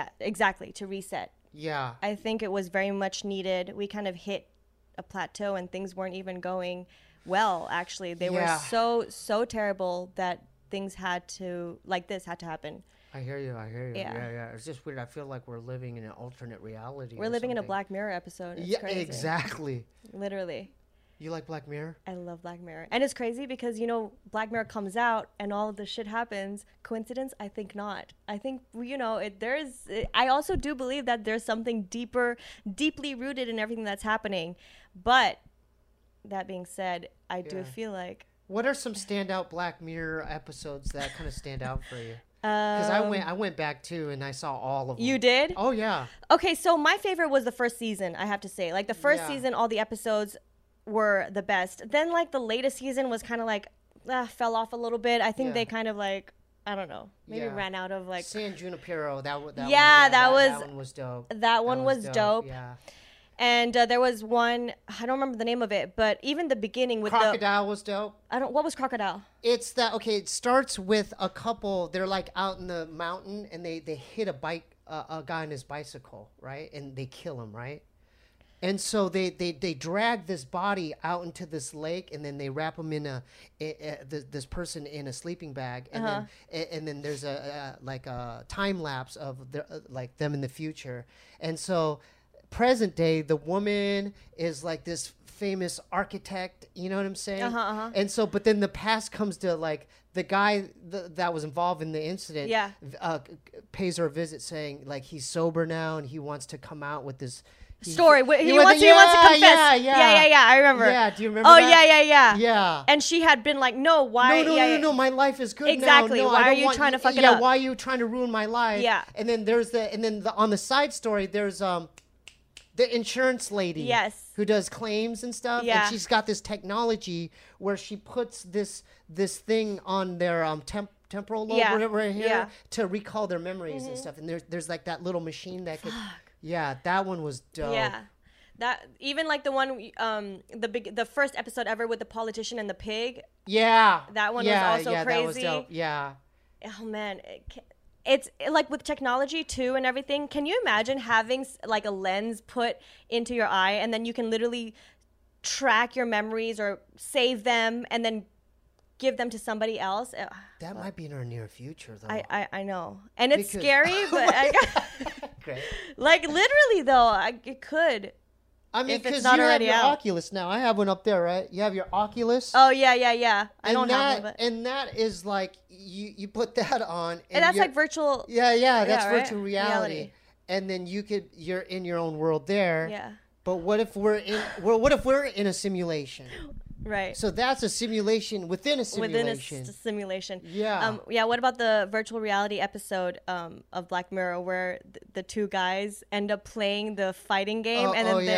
reset. Yeah. I think it was very much needed. We kind of hit a plateau and things weren't even going well, actually. They were so terrible that things had to happen. I hear you. Yeah. It's just weird. I feel like we're living in an alternate reality. We're living in a Black Mirror episode. It's crazy. Exactly. Literally. You like Black Mirror? I love Black Mirror. And it's crazy because, you know, Black Mirror comes out and all of the shit happens. Coincidence? I think not. I think, you know, I also do believe that there's something deeply rooted in everything that's happening. But that being said, I do feel like... What are some standout Black Mirror episodes that kind of stand out for you? Because I went back too and I saw all of them. You did? Oh, yeah. Okay, so my favorite was the first season, I have to say. Like the first season, all the episodes were the best. Then like the latest season was kind of like fell off a little bit. I think they kind of like, I don't know, maybe ran out of like San Junipero. That one was dope. That one was dope. Yeah. And there was one, I don't remember the name of it, but even the beginning with Crocodile was dope. What was Crocodile? It's that, okay, it starts with a couple, they're like out in the mountain and they hit a guy on his bicycle, right? And they kill him, right? And so they drag this body out into this lake, and then they wrap him in this person in a sleeping bag, and then there's a time lapse of like them in the future, and so present day the woman is like this famous architect, you know what I'm saying? And so, but then the past comes to like the guy that was involved in the incident, pays her a visit, saying like he's sober now and he wants to come out with this. Story. He wants to confess. Yeah. I remember. Yeah, do you remember? Oh, that? Yeah. And she had been like, "No, why? No. My life is good exactly. now. No, why are you trying to fuck it up? Yeah. Why are you trying to ruin my life? Yeah. And then on the side story, there's the insurance lady. Yes. Who does claims and stuff? Yeah. And she's got this technology where she puts this thing on their temporal lobe right here to recall their memories and stuff. And there's like that little machine that could. Yeah, that one was dope. Yeah, that even like the one, the first episode ever with the politician and the pig. Yeah, that one was also crazy. That was dope. Yeah. Oh man, it's like with technology too and everything. Can you imagine having like a lens put into your eye and then you can literally track your memories or save them and then give them to somebody else? That might be in our near future, though. I know, and it's scary, but Great. like literally though, it could. I mean, if it's because not you have already your out. Oculus now. I have one up there, right? You have your Oculus. Oh yeah. I don't have one, but And that is like you put that on, and that's you're- like virtual. Yeah, that's right? virtual reality. And then you're in your own world there. Yeah. But what if we're in a simulation? Right. So that's a simulation within a simulation. Within a simulation. Yeah. Yeah. What about the virtual reality episode of Black Mirror where the two guys end up playing the fighting game and then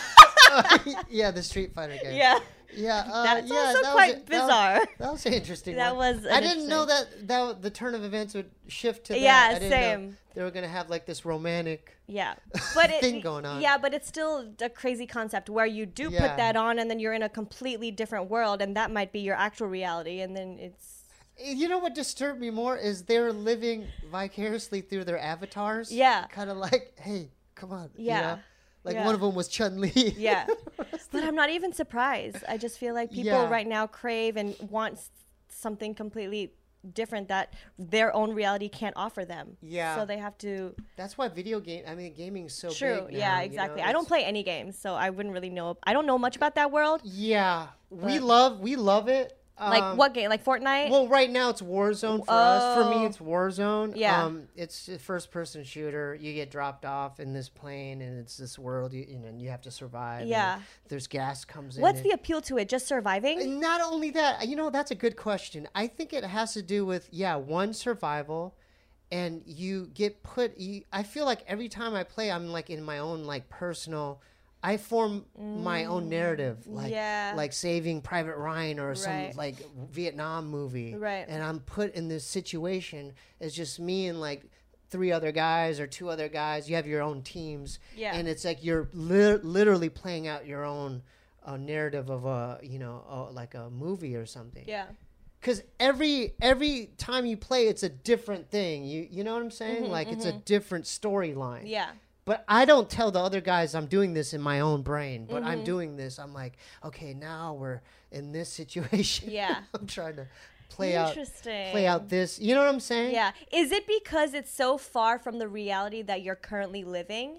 yeah, the Street Fighter game. yeah. Yeah, That's also quite bizarre. That was an interesting. That one. was I didn't know that the turn of events would shift to that. Yeah, I didn't know same. they were gonna have like this romantic. Yeah, but thing going on. Yeah, but it's still a crazy concept where you do Yeah. put that on, and then you're in a completely different world, and that might be your actual reality, and then it's You know what disturbed me more is they're living vicariously through their avatars. Yeah. Kind of like, hey, come on. you Yeah. know? Like Yeah. one of them was Chun-Li. yeah. But I'm not even surprised. I just feel like people Yeah. right now crave and want something completely different that their own reality can't offer them. Yeah. So they have to. That's why gaming's so True. big now, Yeah. you Exactly. know? I don't It's- play any games, so I wouldn't really know. I don't know much about that world. Yeah. We love it. Like what game? Like Fortnite? Well, right now it's Warzone for us. For me, Oh. it's Warzone. Yeah. It's a first-person shooter. You get dropped off in this plane, and it's this world, and you have to survive. Yeah. And there's gas comes in. What's the appeal to it? Just surviving? And not only that, that's a good question. I think it has to do with, one, survival, and you get I feel like every time I play, I'm like in my own like personal. I form my own narrative, like Saving Private Ryan or some Right. like Vietnam movie, Right. And I'm put in this situation as just me and like three other guys or two other guys. You have your own teams, Yeah. and it's like you're literally playing out your own narrative of like a movie or something. Yeah. Because every time you play, it's a different thing. You know what I'm saying? Like it's a different storyline. Yeah. But I don't tell the other guys I'm doing this in my own brain. But Mm-hmm. I'm doing this. I'm like, okay, now we're in this situation. Yeah. I'm trying to play out Interesting. this. You know what I'm saying? Yeah. Is it because it's so far from the reality that you're currently living?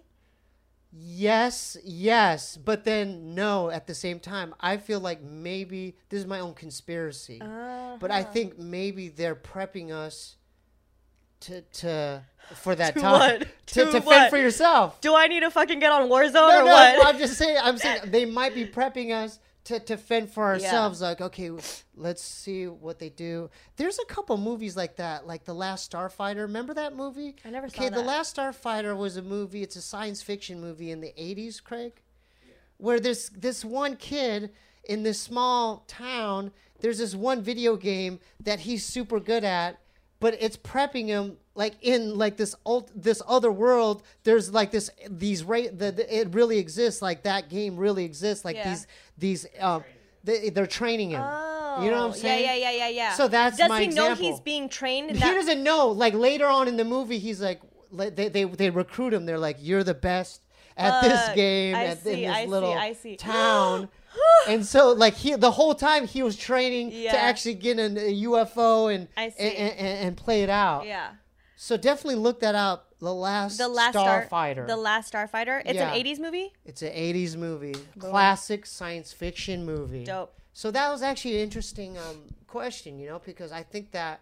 Yes. But then no, at the same time, I feel like maybe this is my own conspiracy. But I think maybe they're prepping us for that To time. what? To To fend what? for yourself. Do I need to fucking get on Warzone No, or what? I'm just saying. I'm saying they might be prepping us to fend for ourselves. Like, okay, let's see what they do. There's a couple movies like that, like The Last Starfighter. Remember that movie? I never saw Okay, The that. Last Starfighter was a movie. It's a science fiction movie in the 80s, Craig, where there's this one kid in this small town. There's this one video game that he's super good at, but it's prepping him like in like this other world. There's like it really exists. Like that game really exists. Like Yeah. they're training him. Oh. You know what I'm saying? Yeah. So that's Does my he know example. he's being trained? In He that? doesn't know. Like later on in the movie, he's like they recruit him. They're like, you're the best at this game I in see, this I little see. town. And so, like the whole time he was training Yeah. to actually get in a UFO I see. and play it out. Yeah. So definitely look that up. The Last Starfighter. The Last Starfighter. It's Yeah. an 80s movie? It's an 80s movie, classic science fiction movie. Dope. So that was actually an interesting question, because I think that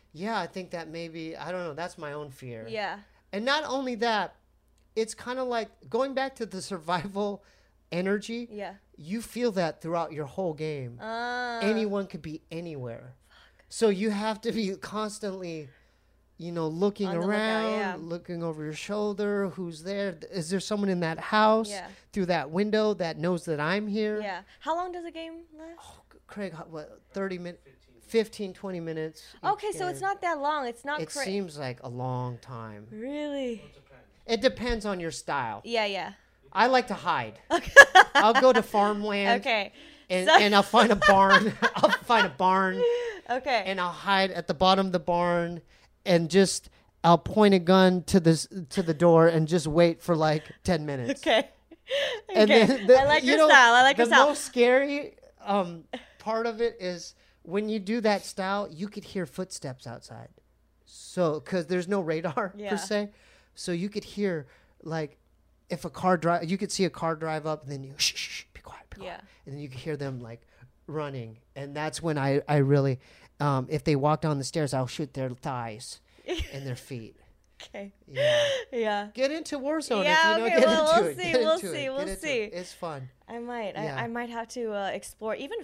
maybe, I don't know, that's my own fear. Yeah. And not only that, it's kind of like going back to the survival energy. Yeah. You feel that throughout your whole game. Anyone could be anywhere. So you have to be constantly, looking On the lookout, around, yeah. looking over your shoulder. Who's there? Is there someone in that house Yeah. through that window that knows that I'm here? Yeah. How long does a game last? Craig, what, 30 minutes? 15, 20 minutes. each Okay, so it's game. not that long. It's not It seems like a long time. Really? It depends on your style. Yeah. I like to hide. I'll go to farmland. Okay. And I'll find a barn. I'll find a barn Okay. and I'll hide at the bottom of the barn and I'll point a gun to the door and just wait for like 10 minutes. Okay. And Okay. then I like your style. I like your the style. most scary part of it is when you do that style, you could hear footsteps outside. So, because there's no radar Yeah. per se, so you could hear like if a car drive, you could see a car drive up, and then you shh, be quiet, Yeah. and then you could hear them like running, and that's when I really, if they walk down the stairs, I'll shoot their thighs and their feet. Okay. Yeah. Yeah. Get into Warzone Yeah, if you okay, don't get well, into we'll it. see, Get we'll into see, it. we'll Get into see. it. It's fun. I might. Yeah. I might have to explore even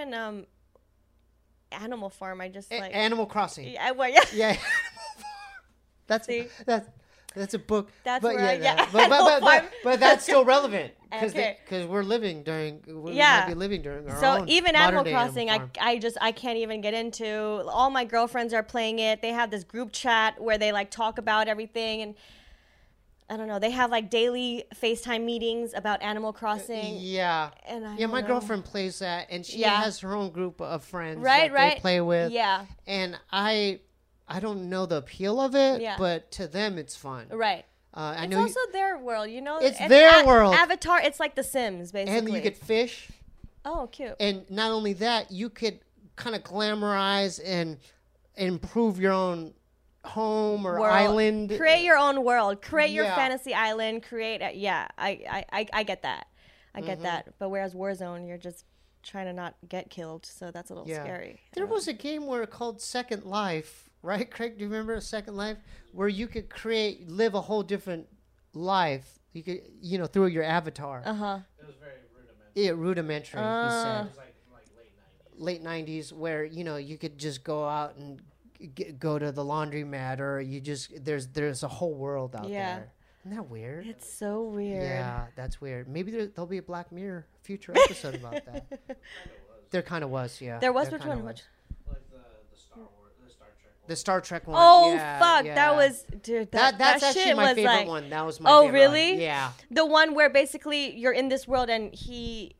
Animal Farm. I just like Animal Crossing. Yeah. Well, yeah. Yeah. See? That's a book. That's but where but that's still relevant because Okay. we're living during we Yeah. might be living during our So own even Animal modern-day Crossing, Farm. I can't even get into. All my girlfriends are playing it. They have this group chat where they like talk about everything, and I don't know. They have like daily FaceTime meetings about Animal Crossing. Yeah. And I my don't know. girlfriend plays that, and she Yeah. has her own group of friends Right. that they play with. Yeah. And I don't know the appeal of it, Yeah. but to them it's fun. Right. I It's know. also their world, you know. It's their world. Avatar. It's like The Sims, basically. and you could fish. Oh, cute. And not only that, you could kind of glamorize and improve your own home or World. island. Create your own world. Create your Yeah. fantasy island. Create. I get that. I get Mm-hmm. that. But whereas Warzone, you're just trying to not get killed, so that's a little scary. There was a game where called Second Life, right, Craig? Do you remember Second Life? Where you could live a whole different life. You could, through your avatar. Uh huh. It was very rudimentary. Yeah, rudimentary, he said. It was like Late late 90s. 90s, where, you could just go out and go to the laundromat, or there's a whole world out Yeah. there. Isn't that weird? It's so weird. Yeah, that's weird. Maybe there'll be a Black Mirror future episode about that. There kind of was, yeah. There was There which kinda one? was. Which? Like the Star Wars, the Star Trek one. The Star Trek one. Oh yeah, fuck! yeah. That was dude. That's that actually shit my was favorite like, one. That was my Oh favorite one. really? Yeah. The one where basically you're in this world and he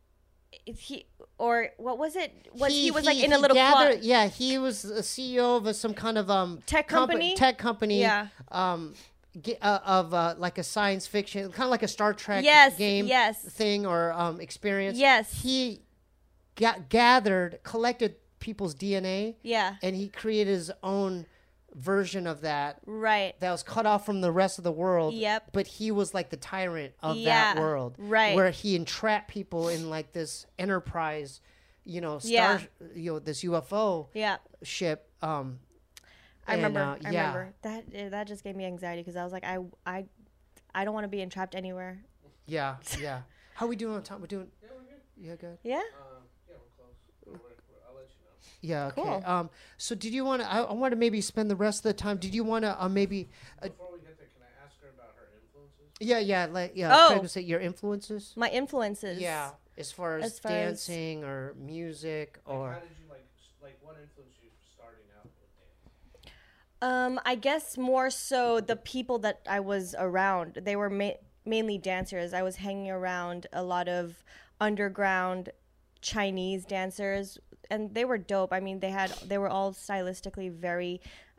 or what was it? He was like in a little gathered, closet. Yeah, he was a CEO of some kind of Tech company? Tech company. Yeah. Like a science fiction, kind of like a Star Trek Yes, game yes. thing or experience. Yes. He collected people's DNA. Yeah. And he created his own version of that. Right. That was cut off from the rest of the world. Yep. But he was like the tyrant of Yeah, that world. right. Where he entrapped people in like this enterprise, Yeah. this UFO Yeah. ship. I remember. yeah. I remember that just gave me anxiety because I was like, I don't want to be entrapped anywhere. Yeah, yeah. How we doing on time? We're doing. Yeah, we're good. Yeah, good. Yeah. Yeah, we're close. I'll let you know. Yeah. Okay. Cool. So did you want to? I want to maybe spend the rest of the time. Did you want to maybe? Before we get there, can I ask her about her influences? Yeah. Oh. Craig would say your influences. My influences. Yeah. As far as dancing or music or. How did you like what influenced you starting out with dance? I guess more so the people that I was around. They were mainly dancers. I was hanging around a lot of underground Chinese dancers, and they were dope. I mean, they were all stylistically very.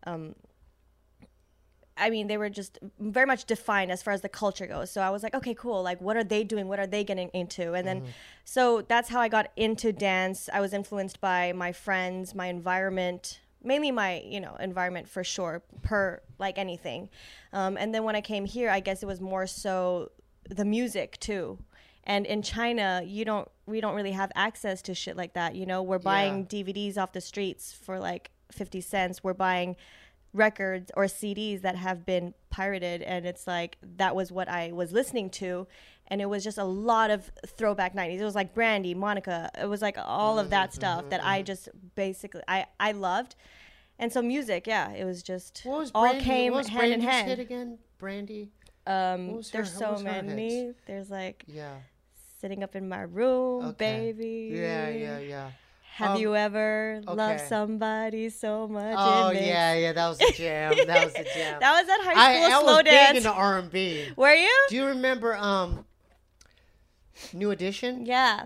They were just very much defined as far as the culture goes. So I was like, okay, cool. Like, what are they doing? What are they getting into? And then, so that's how I got into dance. I was influenced by my friends, my environment, mainly my, environment for sure, per like anything. And then when I came here, I guess it was more so the music too. And in China, we don't really have access to shit like that. We're buying DVDs off the streets for like 50 cents. We're buying records or CDs that have been pirated, and it's like that was what I was listening to, and it was just a lot of throwback 90s. It was like Brandy, Monica, it was like all of that stuff that I just basically I loved. And so music, it was just came what was hand in Brandy's hand. hit again? Brandy. There's so many. hits? There's like Yeah. Sitting Up in My Room, Okay. Baby. Yeah. Have you ever loved okay. somebody so much? Oh it makes- yeah, that was a jam. That was a jam. That was at high school I slow was dance. big into R&B. Were you? Do you remember New Edition? Yeah.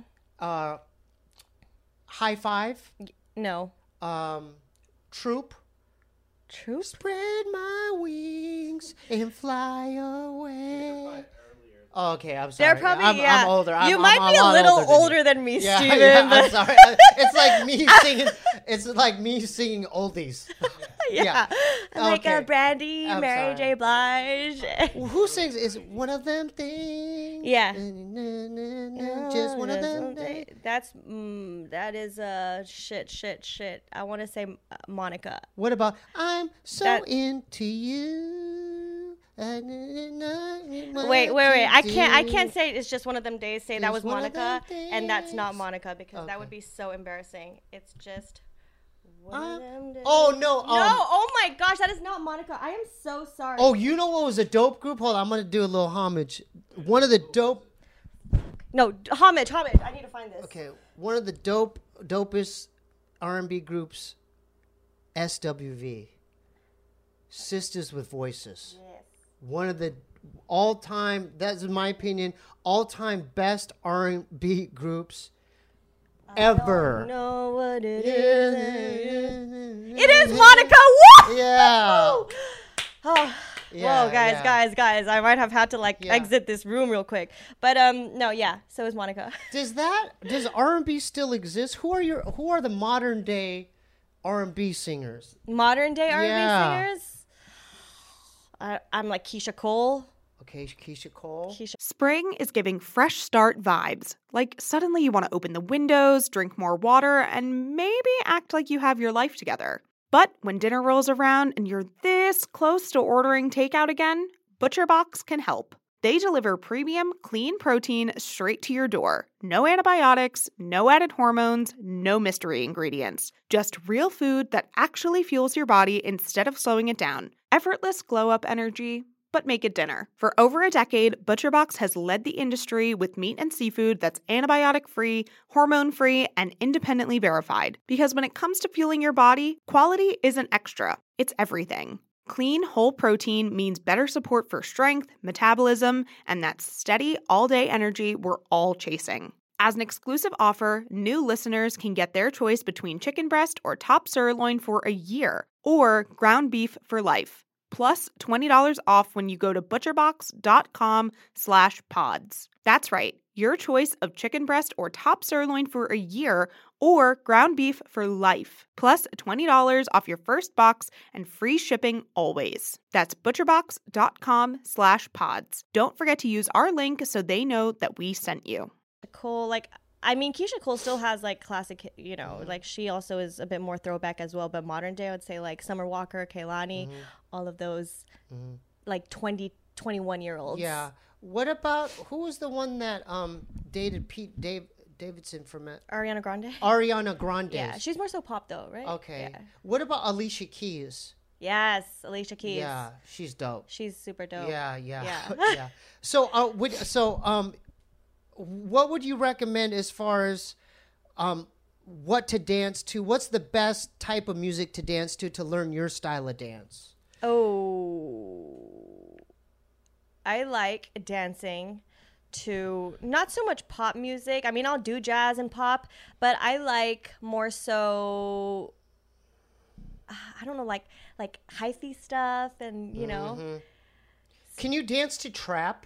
High Five? No. Troop? Troop? Spread my wings and fly away. Oh, okay, I'm sorry. They're probably, I'm older. You I'm might be a lot little than older you. than me, Yeah, Steven. yeah, but I'm sorry. It's like me singing. It's like me singing oldies. Yeah. Like Okay. Brandy, I'm Mary sorry. J. Blige. Well, who sings? Is it one of them things? Yeah. Just one of them Someday. things. That is shit. I want to say Monica. What about I'm so That- into you? Wait. I can't say it's just one of them days. Say that It's was one of Monica, them and that's not days. Monica because that would Okay. be so embarrassing. It's just one of them days. Oh no! No! Oh my gosh, that is not Monica. I am so sorry. Oh, you know what was a dope group? Hold on, I'm gonna do a little homage. One of the dope. No, homage. I need to find this. Okay, one of the dopest R&B groups, SWV, Sisters with Voices. Yes. One of the all-time, that's in my opinion, all-time best R&B groups ever. Know what it Yeah. is. It is Monica. Woo! Yeah. Oh. Yeah, Whoa, guys, yeah. guys. I might have had to Yeah. exit this room real quick. But no, yeah. So is Monica. Does R&B still exist? Who are the modern day R&B singers? Modern day R&B Yeah. singers. I'm like Keisha Cole. Okay, Keisha Cole. Spring is giving fresh start vibes. Like suddenly you want to open the windows, drink more water, and maybe act like you have your life together. But when dinner rolls around and you're this close to ordering takeout again, ButcherBox can help. They deliver premium, clean protein straight to your door. No antibiotics, no added hormones, no mystery ingredients. Just real food that actually fuels your body instead of slowing it down. Effortless glow-up energy, but make it dinner. For over a decade, ButcherBox has led the industry with meat and seafood that's antibiotic-free, hormone-free, and independently verified. Because when it comes to fueling your body, quality isn't extra, it's everything. Clean, whole protein means better support for strength, metabolism, and that steady, all-day energy we're all chasing. As an exclusive offer, new listeners can get their choice between chicken breast or top sirloin for a year, or ground beef for life. Plus $20 off when you go to butcherbox.com/pods. That's right, your choice of chicken breast or top sirloin for a year or ground beef for life. Plus $20 off your first box and free shipping always. That's butcherbox.com/pods. Don't forget to use our link so they know that we sent you. Cole, Keisha Cole still has classic, like she also is a bit more throwback as well. But modern day, I would say Summer Walker, Kehlani, all of those 20, 21-year-olds. Yeah. What about who was the one that dated Pete Davidson from it? Ariana Grande. Ariana Grande. Yeah, she's more so pop though, right? Okay. Yeah. What about Alicia Keys? Yes, Alicia Keys. Yeah, she's dope. She's super dope. Yeah. Yeah. Yeah. So, what would you recommend as far as what to dance to? What's the best type of music to dance to learn your style of dance? Oh, I like dancing to not so much pop music. I mean, I'll do jazz and pop, but I like more so, I don't know, like hyphy stuff and, Can you dance to trap?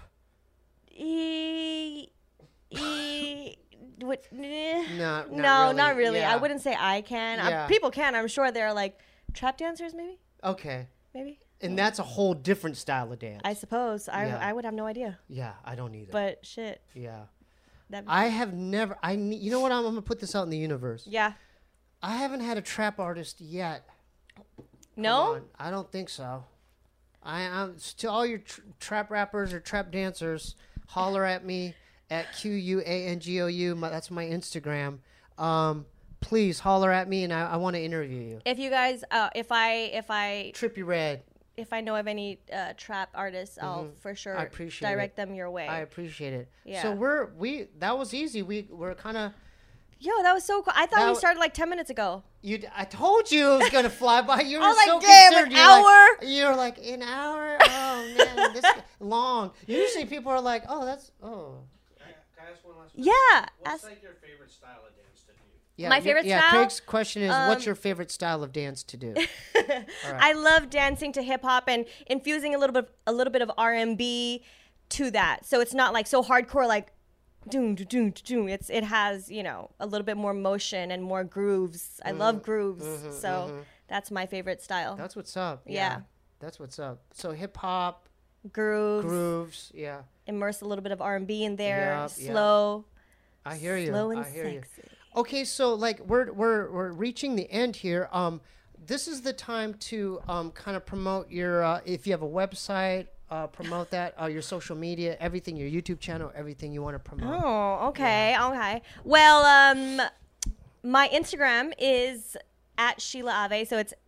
Not really. really. Yeah. I wouldn't say I can. Yeah. People can. I'm sure they're trap dancers, maybe. Okay. Maybe. And that's a whole different style of dance. I suppose. Yeah. I would have no idea. Yeah, I don't either. But shit. Yeah. That. I have never. You know what? I'm going to put this out in the universe. Yeah. I haven't had a trap artist yet. No. Come on. I don't think so. I'm to all your trap rappers or trap dancers. Holler at me at QUANGOU. That's my Instagram. Please holler at me, and I want to interview you. If you guys, if I Trippy Red. if I know of any trap artists, I'll for sure I appreciate direct it. them your way. I appreciate it. Yeah. So that was easy. We're kind of. Yo, that was so cool. I thought That we started 10 minutes ago. I told you it was gonna fly by. You were I was like, so damn, concerned. an hour? You're like an hour. Oh man, this long. Usually people are like, oh, that's oh. Can I ask one last question? Yeah. What's your favorite style of dance to do? Yeah, My favorite yeah, style? Craig's question is, what's your favorite style of dance to do? I love dancing to hip hop and infusing a little bit of R&B to that. So it's not so hardcore doom doom doom. It has a little bit more motion and more grooves. I love grooves. So That's my favorite style. That's what's up. Yeah. That's what's up. So hip hop, grooves, yeah. Immerse a little bit of R&B in there, Yep, slow. I hear you. Slow and I hear sexy. you. Okay, so like we're reaching the end here. This is the time to kind of promote your if you have a website, promote that, your social media, everything, your YouTube channel, everything you want to promote. Oh, okay, okay. Well, my Instagram is at Sheila Ave, so it's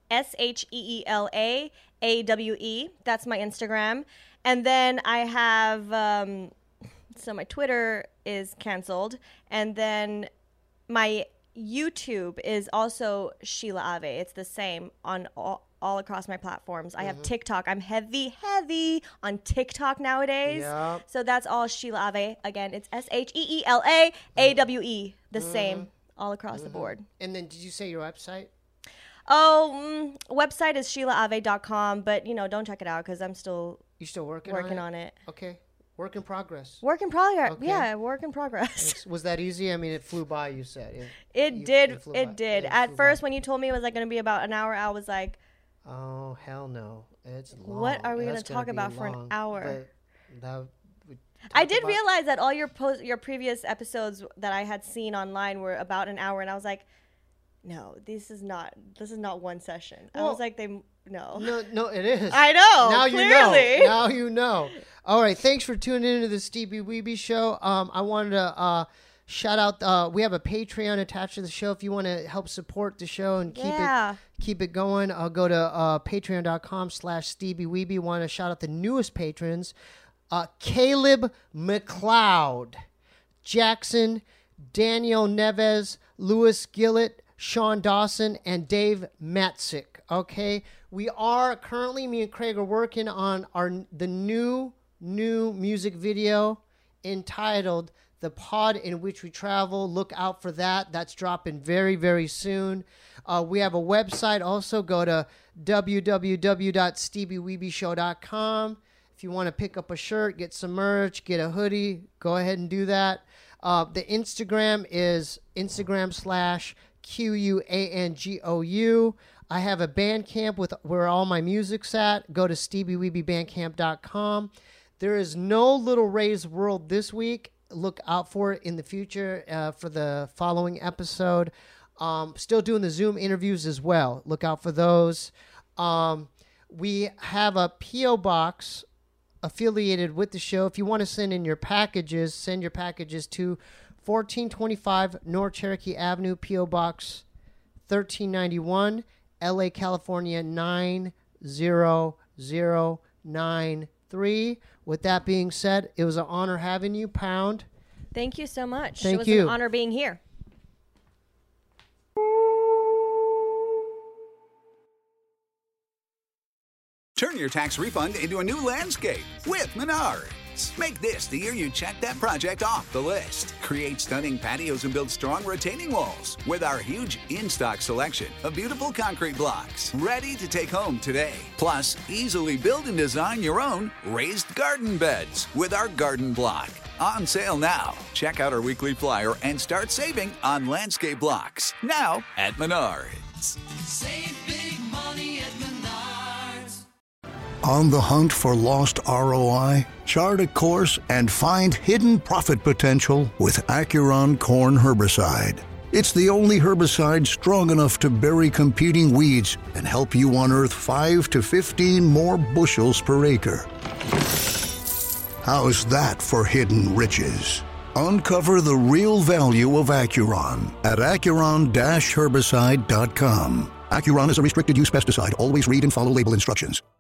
SheelaAWE. That's my Instagram, and then I have so my Twitter is canceled, and then my YouTube is also Sheila Ave. It's the same on all across my platforms. I have TikTok. I'm heavy on TikTok nowadays. Yep. So that's all Sheila Ave. Again, it's SheelaAWE. The same all across the board. And then did you say your website? Oh, website is SheelaAve.com, but don't check it out because I'm still You still working on it. Okay. Work in progress. Work in progress. Okay. Yeah, work in progress. Was that easy? I mean, it flew by, you said. It did. At first, when you told me it was like going to be about an hour, I was like, oh, hell no. It's long. What are we going to That's talk be about for an long. hour? But I did realize that all your previous episodes that I had seen online were about an hour, and I was like, no, this is not one session. I was like, No, it is. I know. Now clearly. you know. Now you know. All right. Thanks for tuning into the Stevie Weeby Show. I wanted to shout out. We have a Patreon attached to the show. If you want to help support the show and keep it going, I'll go to patreon.com/Stevie Weeby. Want to shout out the newest patrons: Caleb McLeod, Jackson, Daniel Neves, Louis Gillett, Sean Dawson, and Dave Matzik. Okay, we are currently, me and Craig are working on the new music video entitled "The Pod in Which We Travel." Look out for that. That's dropping very, very soon. We have a website. Also, go to www.stevieweebyshow.com. If you want to pick up a shirt, get some merch, get a hoodie, go ahead and do that. The Instagram is Instagram/QUANGOU. I have a Bandcamp with where all my music's at. Go to StevieWeebyBandcamp.com. There is no Little Ray's World this week. Look out for it in the future for the following episode. Still doing the Zoom interviews as well. Look out for those. We have a P.O. Box affiliated with the show. If you want to send in your packages, send your packages to 1425 North Cherokee Avenue, P.O. Box 1391, LA, California 90093. With that being said, it was an honor having you, Pound. Thank you so much. Thank it was you. an honor being here. Turn your tax refund into a new landscape with Menards. Make this the year you check that project off the list. Create stunning patios and build strong retaining walls with our huge in-stock selection of beautiful concrete blocks ready to take home today. Plus, easily build and design your own raised garden beds with our garden block. On sale now. Check out our weekly flyer and start saving on landscape blocks. Now at Menards. Save big money at Menards. On the hunt for lost ROI? Chart a course and find hidden profit potential with Acuron Corn Herbicide. It's the only herbicide strong enough to bury competing weeds and help you unearth 5 to 15 more bushels per acre. How's that for hidden riches? Uncover the real value of Acuron at Acuron-herbicide.com. Acuron is a restricted use pesticide. Always read and follow label instructions.